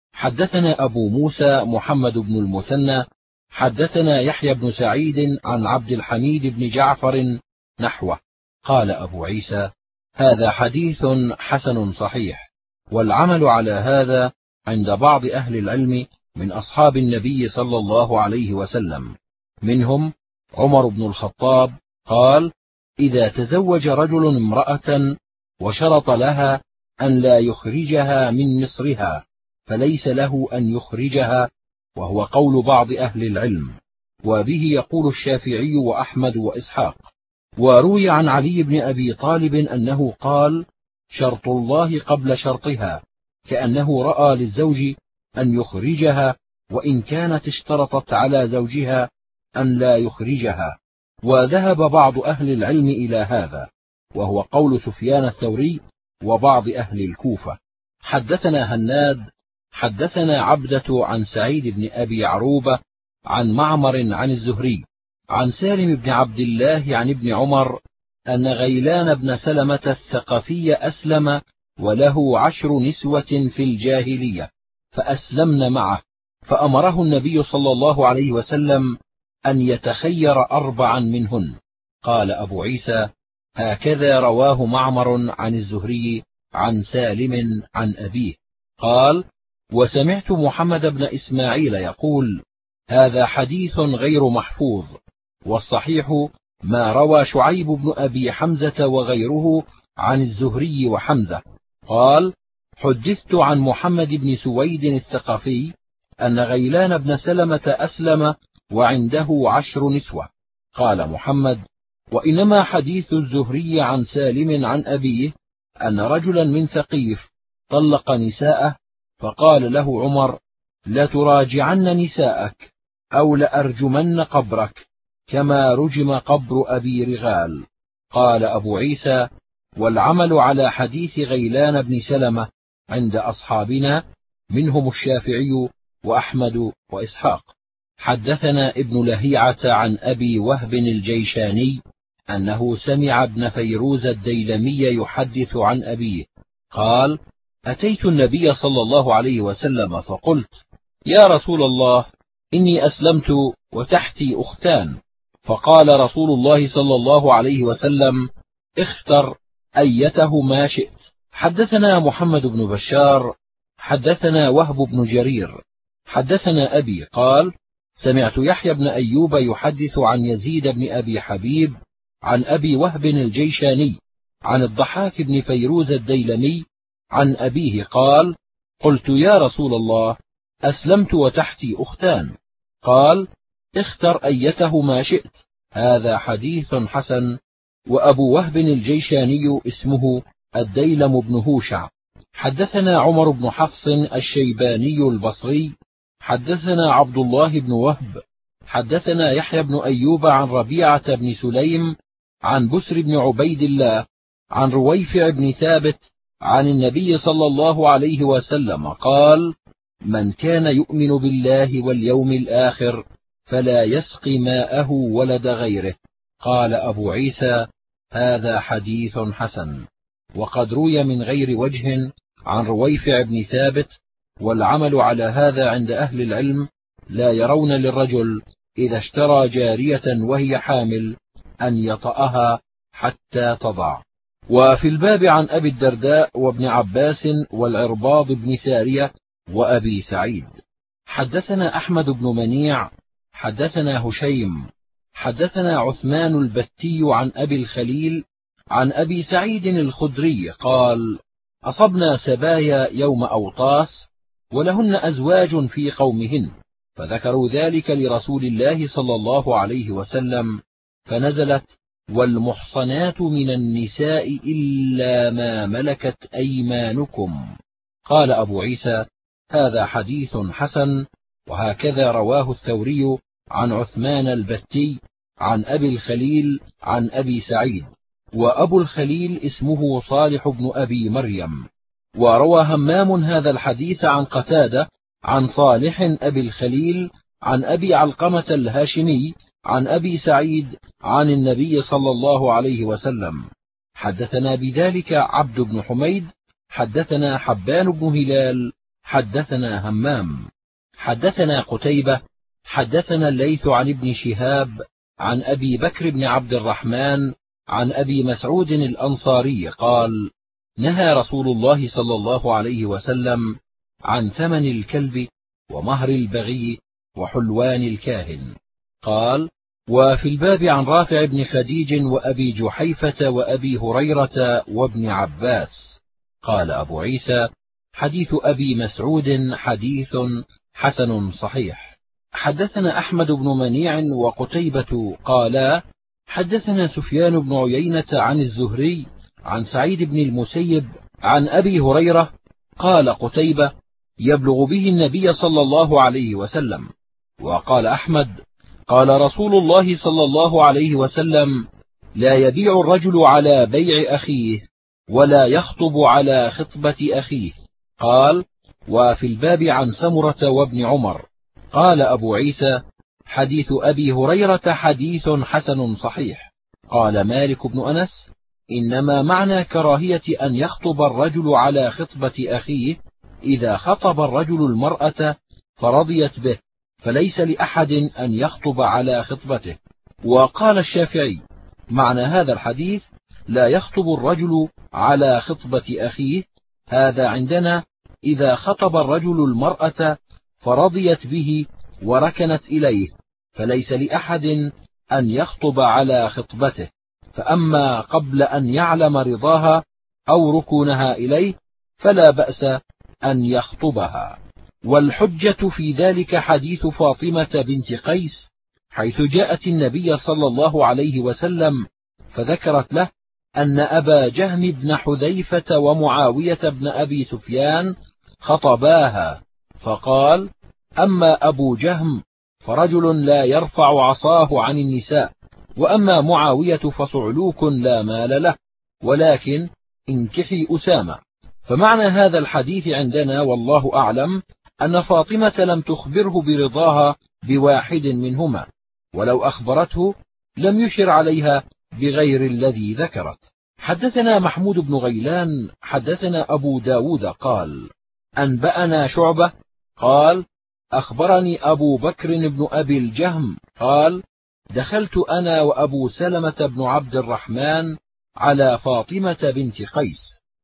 حدثنا أبو موسى محمد بن المثنى حدثنا يحيى بن سعيد عن عبد الحميد بن جعفر نحوه. قال أبو عيسى: هذا حديث حسن صحيح، والعمل على هذا عند بعض أهل العلم من أصحاب النبي صلى الله عليه وسلم، منهم عمر بن الخطاب قال: إذا تزوج رجل امرأة وشرط لها أن لا يخرجها من مصرها فليس له أن يخرجها، وهو قول بعض أهل العلم، وبه يقول الشافعي وأحمد وإسحاق. وروي عن علي بن أبي طالب أنه قال: شرط الله قبل شرطها، كأنه رأى للزوج أن يخرجها وإن كانت اشترطت على زوجها أن لا يخرجها. وذهب بعض أهل العلم إلى هذا، وهو قول سفيان الثوري وبعض أهل الكوفة. حدثنا هناد حدثنا عبدة عن سعيد بن أبي عروبة عن معمر عن الزهري عن سالم بن عبد الله عن ابن عمر أن غيلان بن سلمة الثقفي أسلم وله عشر نسوة في الجاهلية فأسلمن معه، فأمره النبي صلى الله عليه وسلم أن يتخير أربعا منهن. قال أبو عيسى: هكذا رواه معمر عن الزهري عن سالم عن أبيه. قال: وسمعت محمد بن إسماعيل يقول: هذا حديث غير محفوظ، والصحيح ما روى شعيب بن أبي حمزة وغيره عن الزهري وحمزة. قال: حدثت عن محمد بن سويد الثقفي أن غيلان بن سلمة أسلم وعنده عشر نسوة. قال محمد: وإنما حديث الزهري عن سالم عن أبيه أن رجلا من ثقيف طلق نساءه، فقال له عمر: لتراجعن نساءك أو لأرجمن قبرك كما رجم قبر أبي رغال. قال أبو عيسى: والعمل على حديث غيلان بن سلمة عند أصحابنا منهم الشافعي وأحمد وإسحاق. حدثنا ابن لهيعة عن أبي وهب الجيشاني أنه سمع ابن فيروز الديلمي يحدث عن أبيه قال: أتيت النبي صلى الله عليه وسلم فقلت: يا رسول الله، إني أسلمت وتحتي أختان. فقال رسول الله صلى الله عليه وسلم: اختر أيتهما شئت. حدثنا محمد بن بشار حدثنا وهب بن جرير حدثنا أبي قال: سمعت يحيى بن أيوب يحدث عن يزيد بن أبي حبيب عن أبي وهب الجيشاني عن الضحاك بن فيروز الديلمي عن أبيه قال: قلت: يا رسول الله، أسلمت وتحتي أختان. قال: اختر أيتهما شئت. هذا حديث حسن. وأبو وهب الجيشاني اسمه الديلم بن هوشع. حدثنا عمر بن حفص الشيباني البصري حدثنا عبد الله بن وهب حدثنا يحيى بن أيوب عن ربيعة بن سليم عن بسر بن عبيد الله عن رويفع بن ثابت عن النبي صلى الله عليه وسلم قال: من كان يؤمن بالله واليوم الآخر فلا يسقي ماءه ولد غيره. قال أبو عيسى: هذا حديث حسن. وقد روي من غير وجه عن رويفع بن ثابت، والعمل على هذا عند أهل العلم لا يرون للرجل إذا اشترى جارية وهي حامل أن يطأها حتى تضع. وفي الباب عن أبي الدرداء وابن عباس والعرباض بن سارية وأبي سعيد. حدثنا أحمد بن منيع حدثنا هشيم حدثنا عثمان البتي عن أبي الخليل عن أبي سعيد الخدري قال: أصبنا سبايا يوم أوطاس ولهن أزواج في قومهن، فذكروا ذلك لرسول الله صلى الله عليه وسلم، فنزلت: والمحصنات من النساء إلا ما ملكت أيمانكم. قال أبو عيسى: هذا حديث حسن. وهكذا رواه الثوري عن عثمان البتي عن أبي الخليل عن أبي سعيد، وأبو الخليل اسمه صالح بن أبي مريم. وروى همام هذا الحديث عن قتادة عن صالح أبي الخليل عن أبي علقمة الهاشمي عن أبي سعيد عن النبي صلى الله عليه وسلم. حدثنا بذلك عبد بن حميد حدثنا حبان بن هلال حدثنا همام حدثنا قتيبة حدثنا الليث عن ابن شهاب عن أبي بكر بن عبد الرحمن عن أبي مسعود الأنصاري قال: نهى رسول الله صلى الله عليه وسلم عن ثمن الكلب ومهر البغي وحلوان الكاهن. قال: وفي الباب عن رافع بن خديج وأبي جحيفة وأبي هريرة وابن عباس. قال أبو عيسى: حديث أبي مسعود حديث حسن صحيح. حدثنا أحمد بن منيع وقتيبة قالا: حدثنا سفيان بن عيينة عن الزهري عن سعيد بن المسيب عن أبي هريرة قال قتيبة: يبلغ به النبي صلى الله عليه وسلم. وقال أحمد: قال رسول الله صلى الله عليه وسلم: لا يبيع الرجل على بيع أخيه ولا يخطب على خطبة أخيه. قال: وفي الباب عن سمرة وابن عمر. قال أبو عيسى: حديث أبي هريرة حديث حسن صحيح. قال مالك بن أنس: إنما معنى كراهية أن يخطب الرجل على خطبة أخيه إذا خطب الرجل المرأة فرضيت به، فليس لأحد أن يخطب على خطبته. وقال الشافعي: معنى هذا الحديث لا يخطب الرجل على خطبة أخيه، هذا عندنا إذا خطب الرجل المرأة فرضيت به وركنت إليه، فليس لأحد أن يخطب على خطبته. فأما قبل أن يعلم رضاها أو ركونها إليه فلا بأس أن يخطبها. والحجة في ذلك حديث فاطمة بنت قيس، حيث جاءت النبي صلى الله عليه وسلم فذكرت له أن أبا جهم بن حذيفة ومعاوية بن أبي سفيان خطباها، فقال: أما أبو جهم فرجل لا يرفع عصاه عن النساء، وأما معاوية فصعلوك لا مال له، ولكن انكحي أسامة. فمعنى هذا الحديث عندنا والله أعلم أن فاطمة لم تخبره برضاها بواحد منهما، ولو أخبرته لم يشر عليها بغير الذي ذكرت. حدثنا محمود بن غيلان حدثنا أبو داود قال: أنبأنا شعبة قال: أخبرني أبو بكر بن أبي الجهم قال: دخلت أنا وأبو سلمة بن عبد الرحمن على فاطمة بنت قيس،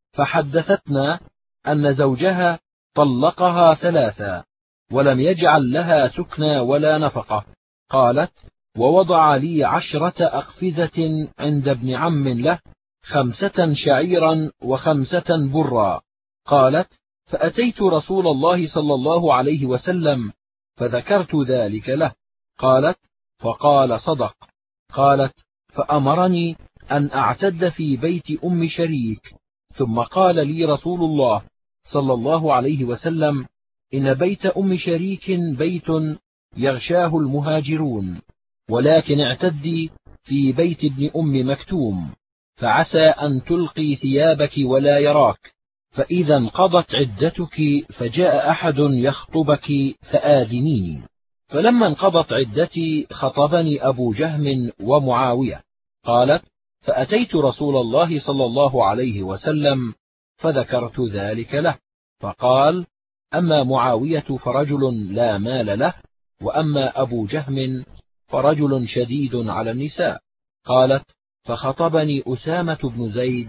فحدثتنا أن زوجها طلقها ثلاثا ولم يجعل لها سكنى ولا نفقة. قالت: ووضع لي عشرة أقفزة عند ابن عم له، خمسة شعيرا وخمسة برا. قالت: فأتيت رسول الله صلى الله عليه وسلم فذكرت ذلك له. قالت: فقال: صدق. قالت: فأمرني أن أعتد في بيت أم شريك، ثم قال لي رسول الله صلى الله عليه وسلم: إن بيت أم شريك بيت يغشاه المهاجرون، ولكن اعتدي في بيت ابن أم مكتوم، فعسى أن تلقي ثيابك ولا يراك، فإذا انقضت عدتك فجاء أحد يخطبك فآذنيني. فلما انقضت عدتي خطبني أبو جهم ومعاوية. قالت: فأتيت رسول الله صلى الله عليه وسلم فذكرت ذلك له، فقال: أما معاوية فرجل لا مال له، وأما أبو جهم فرجل شديد على النساء. قالت: فخطبني أسامة بن زيد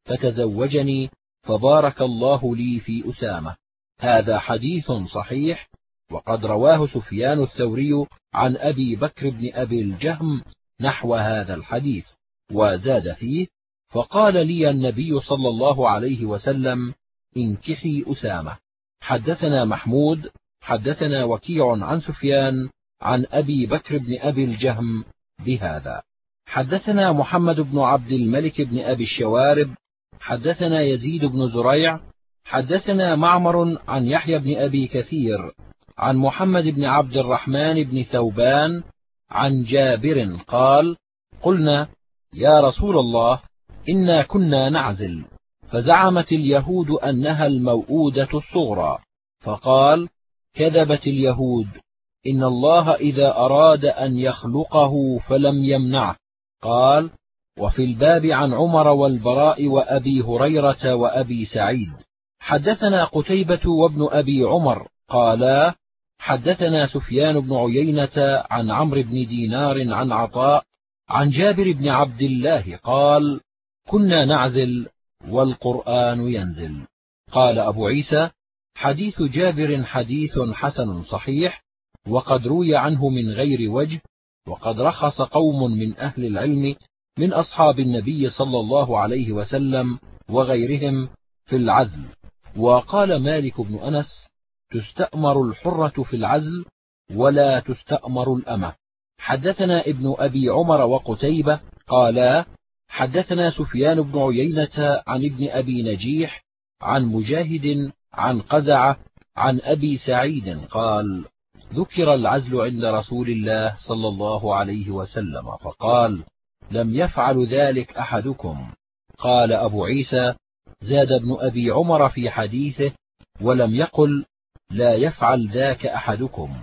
فتزوجني، فبارك الله لي في أسامة. هذا حديث صحيح، وقد رواه سفيان الثوري عن أبي بكر بن أبي الجهم نحو هذا الحديث، وزاد فيه: فقال لي النبي صلى الله عليه وسلم: انكحي أسامة. حدثنا محمود حدثنا وكيع عن سفيان عن أبي بكر بن أبي الجهم بهذا. حدثنا محمد بن عبد الملك بن أبي الشوارب حدثنا يزيد بن زريع حدثنا معمر عن يحيى بن أبي كثير عن محمد بن عبد الرحمن بن ثوبان عن جابر قال: قلنا: يا رسول الله، إنا كنا نعزل، فزعمت اليهود أنها الموؤودة الصغرى، فقال: كذبت اليهود، إن الله إذا أراد أن يخلقه فلم يمنعه. قال: وفي الباب عن عمر والبراء وأبي هريرة وأبي سعيد. حدثنا قتيبة وابن أبي عمر قالا: حدثنا سفيان بن عيينة عن عمرو بن دينار عن عطاء عن جابر بن عبد الله قال: كنا نعزل والقرآن ينزل. قال أبو عيسى: حديث جابر حديث حسن صحيح، وقد روي عنه من غير وجه، وقد رخص قوم من أهل العلم من أصحاب النبي صلى الله عليه وسلم وغيرهم في العزل. وقال مالك بن أنس: تستأمر الحرة في العزل ولا تستأمر الأمة. حدثنا ابن أبي عمر وقتيبة قالا: حدثنا سفيان بن عيينة عن ابن أبي نجيح عن مجاهد عن قزعة عن أبي سعيد قال: ذكر العزل عند رسول الله صلى الله عليه وسلم، فقال: لم يفعل ذلك أحدكم. قال أبو عيسى: زاد ابن أبي عمر في حديثه: ولم يقل لا يفعل ذاك أحدكم.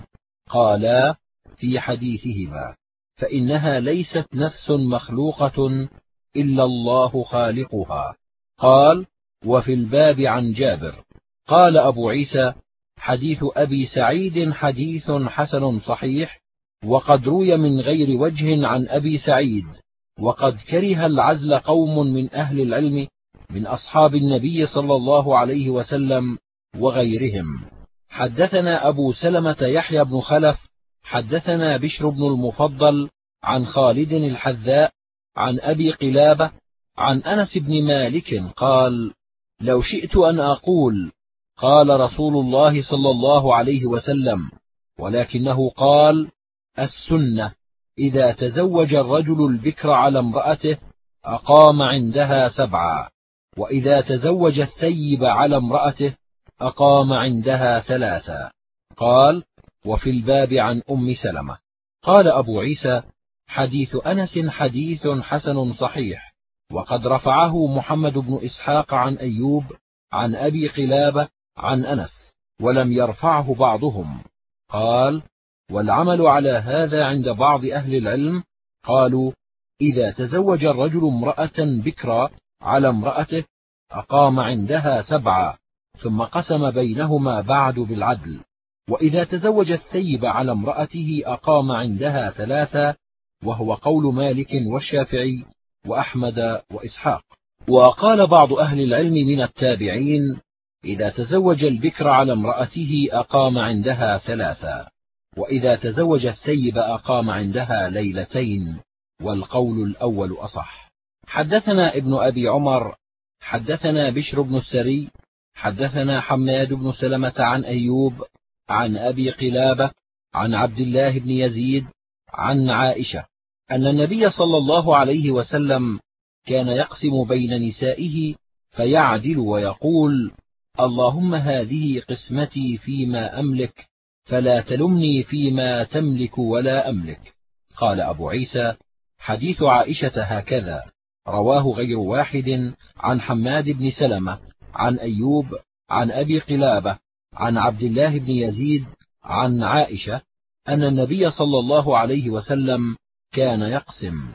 قالا في حديثهما: فإنها ليست نفس مخلوقة إلا الله خالقها. قال: وفي الباب عن جابر. قال أبو عيسى: حديث أبي سعيد حديث حسن صحيح، وقد روي من غير وجه عن أبي سعيد، وقد كره العزل قوم من أهل العلم من أصحاب النبي صلى الله عليه وسلم وغيرهم. حدثنا أبو سلمة يحيى بن خلف حدثنا بشر بن المفضل عن خالد الحذاء عن أبي قلابة عن أنس بن مالك قال: لو شئت أن أقول قال رسول الله صلى الله عليه وسلم، ولكنه قال: السنة إذا تزوج الرجل البكر على امرأته أقام عندها سبعا، وإذا تزوج الثيب على امرأته أقام عندها ثلاثا. قال: وفي الباب عن أم سلمة. قال أبو عيسى: حديث أنس حديث حسن صحيح، وقد رفعه محمد بن إسحاق عن أيوب عن أبي قلابة عن أنس، ولم يرفعه بعضهم. قال: والعمل على هذا عند بعض أهل العلم، قالوا: إذا تزوج الرجل امرأة بكرا على امرأته أقام عندها سبعا، ثم قسم بينهما بعد بالعدل، وإذا تزوج الثيب على امرأته أقام عندها ثلاثا، وهو قول مالك والشافعي وأحمد وإسحاق. وقال بعض أهل العلم من التابعين: إذا تزوج البكر على امرأته أقام عندها ثلاثا، وإذا تزوج الثيب أقام عندها ليلتين، والقول الأول أصح. حدثنا ابن أبي عمر حدثنا بشر بن السري حدثنا حماد بن سلمة عن أيوب عن أبي قلابة عن عبد الله بن يزيد عن عائشة أن النبي صلى الله عليه وسلم كان يقسم بين نسائه فيعدل ويقول: اللهم هذه قسمتي فيما أملك، فلا تلمني فيما تملك ولا أملك. قال أبو عيسى: حديث عائشة هكذا رواه غير واحد عن حماد بن سلمة عن أيوب عن أبي قلابة عن عبد الله بن يزيد عن عائشة أن النبي صلى الله عليه وسلم كان يقسم: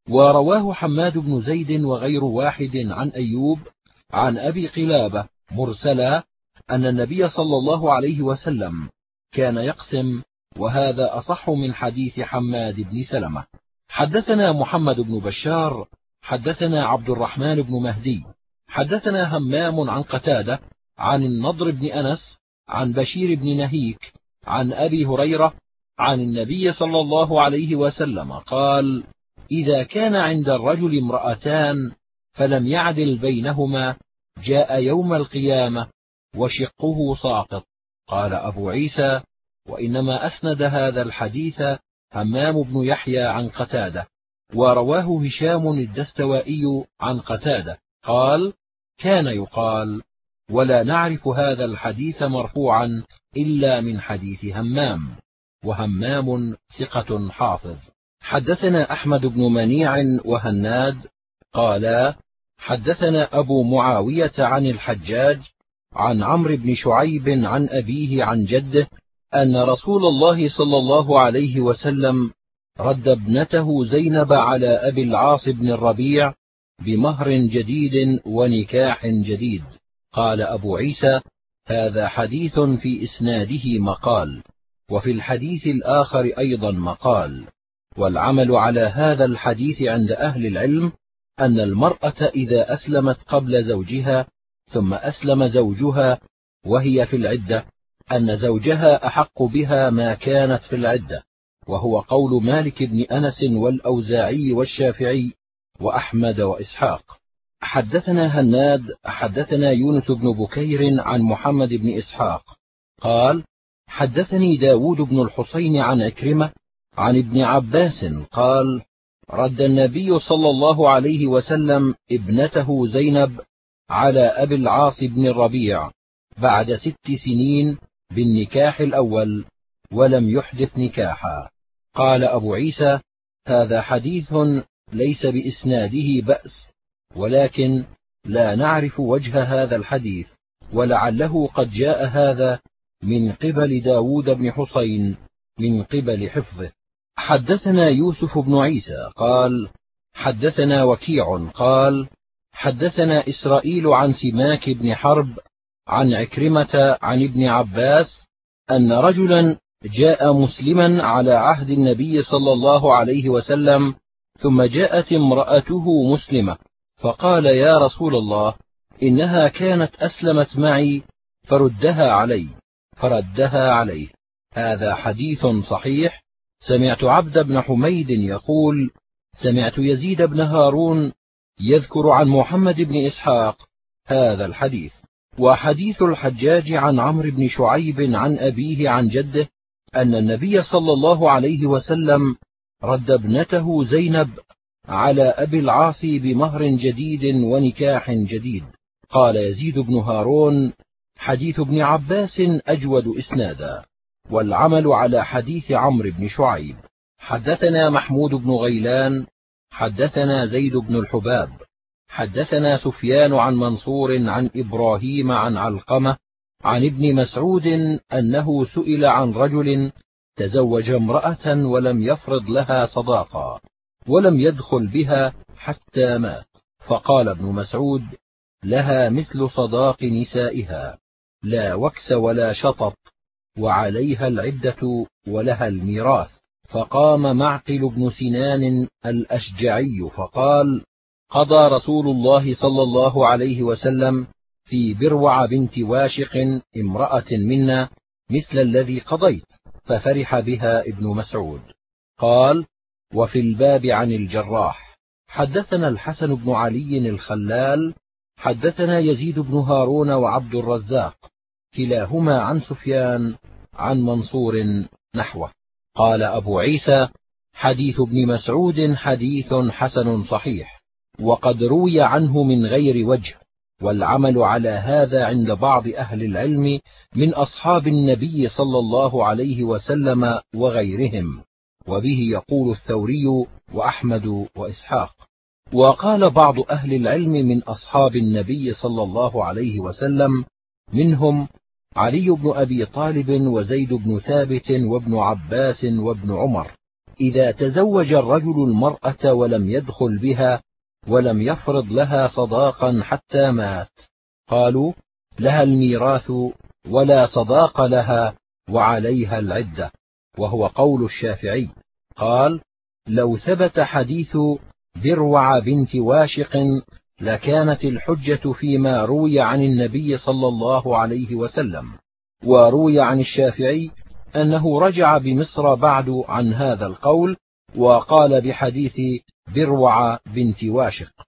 ورواه حماد بن زيد وغير واحد عن أيوب عن أبي قلابة مرسلا أن النبي صلى الله عليه وسلم كان يقسم، وهذا أصح من حديث حماد بن سلمة. حدثنا محمد بن بشار حدثنا عبد الرحمن بن مهدي حدثنا همام عن قتادة عن النضر بن أنس عن بشير بن نهيك عن أبي هريرة عن النبي صلى الله عليه وسلم قال: إذا كان عند الرجل امرأتان فلم يعدل بينهما جاء يوم القيامة وشقه ساقط. قال أبو عيسى: وإنما أسند هذا الحديث همام بن يحيى عن قتادة، ورواه هشام الدستوائي عن قتادة قال: كان يقال، ولا نعرف هذا الحديث مرفوعا إلا من حديث همام، وهمام ثقة حافظ. حدثنا أحمد بن منيع وهناد قالا: حدثنا أبو معاوية عن الحجاج عن عمرو بن شعيب عن أبيه عن جده أن رسول الله صلى الله عليه وسلم رد ابنته زينب على أبي العاص بن الربيع بمهر جديد ونكاح جديد. قال أبو عيسى: هذا حديث في إسناده مقال، وفي الحديث الآخر أيضا مقال، والعمل على هذا الحديث عند أهل العلم أن المرأة إذا أسلمت قبل زوجها ثم أسلم زوجها وهي في العدة أن زوجها أحق بها ما كانت في العدة، وهو قول مالك بن أنس والأوزاعي والشافعي وأحمد وإسحاق. حدثنا هناد حدثنا يونس بن بكير عن محمد بن إسحاق قال: حدثني داود بن الحسين عن عكرمة عن ابن عباس قال: رد النبي صلى الله عليه وسلم ابنته زينب على أبي العاص بن الربيع بعد ست سنين بالنكاح الأول ولم يحدث نكاحا. قال أبو عيسى: هذا حديث ليس بإسناده بأس، ولكن لا نعرف وجه هذا الحديث، ولعله قد جاء هذا من قبل داود بن حسين من قبل حفظه. حدثنا يوسف بن عيسى قال: حدثنا وكيع قال: حدثنا إسرائيل عن سماك بن حرب عن عكرمة عن ابن عباس أن رجلا جاء مسلما على عهد النبي صلى الله عليه وسلم، ثم جاءت امرأته مسلمة، فقال: يا رسول الله، إنها كانت أسلمت معي فردها علي، فردها عليه. هذا حديث صحيح. سمعت عبد بن حميد يقول: سمعت يزيد بن هارون يذكر عن محمد بن إسحاق هذا الحديث. وحديث الحجاج عن عمرو بن شعيب عن أبيه عن جده أن النبي صلى الله عليه وسلم رد ابنته زينب على أبي العاص بمهر جديد ونكاح جديد. قال يزيد بن هارون: حديث ابن عباس أجود إسنادا، والعمل على حديث عمرو بن شعيب. حدثنا محمود بن غيلان حدثنا زيد بن الحباب حدثنا سفيان عن منصور عن إبراهيم عن علقمة عن ابن مسعود أنه سئل عن رجل تزوج امرأة ولم يفرض لها صداقا ولم يدخل بها حتى مات، فقال ابن مسعود: لها مثل صداق نسائها، لا وكس ولا شطط، وعليها العدة ولها الميراث. فقام معقل بن سنان الأشجعي فقال: قضى رسول الله صلى الله عليه وسلم في بروع بنت واشق امرأة منا مثل الذي قضيت، ففرح بها ابن مسعود. قال: وفي الباب عن الجراح. حدثنا الحسن بن علي الخلال حدثنا يزيد بن هارون وعبد الرزاق كلاهما عن سفيان عن منصور نحوه. قال أبو عيسى: حديث ابن مسعود حديث حسن صحيح، وقد روي عنه من غير وجه، والعمل على هذا عند بعض أهل العلم من أصحاب النبي صلى الله عليه وسلم وغيرهم، وبه يقول الثوري وأحمد وإسحاق. وقال بعض أهل العلم من أصحاب النبي صلى الله عليه وسلم منهم علي بن أبي طالب وزيد بن ثابت وابن عباس وابن عمر، إذا تزوج الرجل المرأة ولم يدخل بها ولم يفرض لها صداقا حتى مات، قالوا: لها الميراث ولا صداق لها وعليها العدة، وهو قول الشافعي. قال: لو ثبت حديث ذروع بنت واشق لكانت الحجة فيما روي عن النبي صلى الله عليه وسلم. وروي عن الشافعي أنه رجع بمصر بعد عن هذا القول، وقال بحديث ذروع بنت واشق.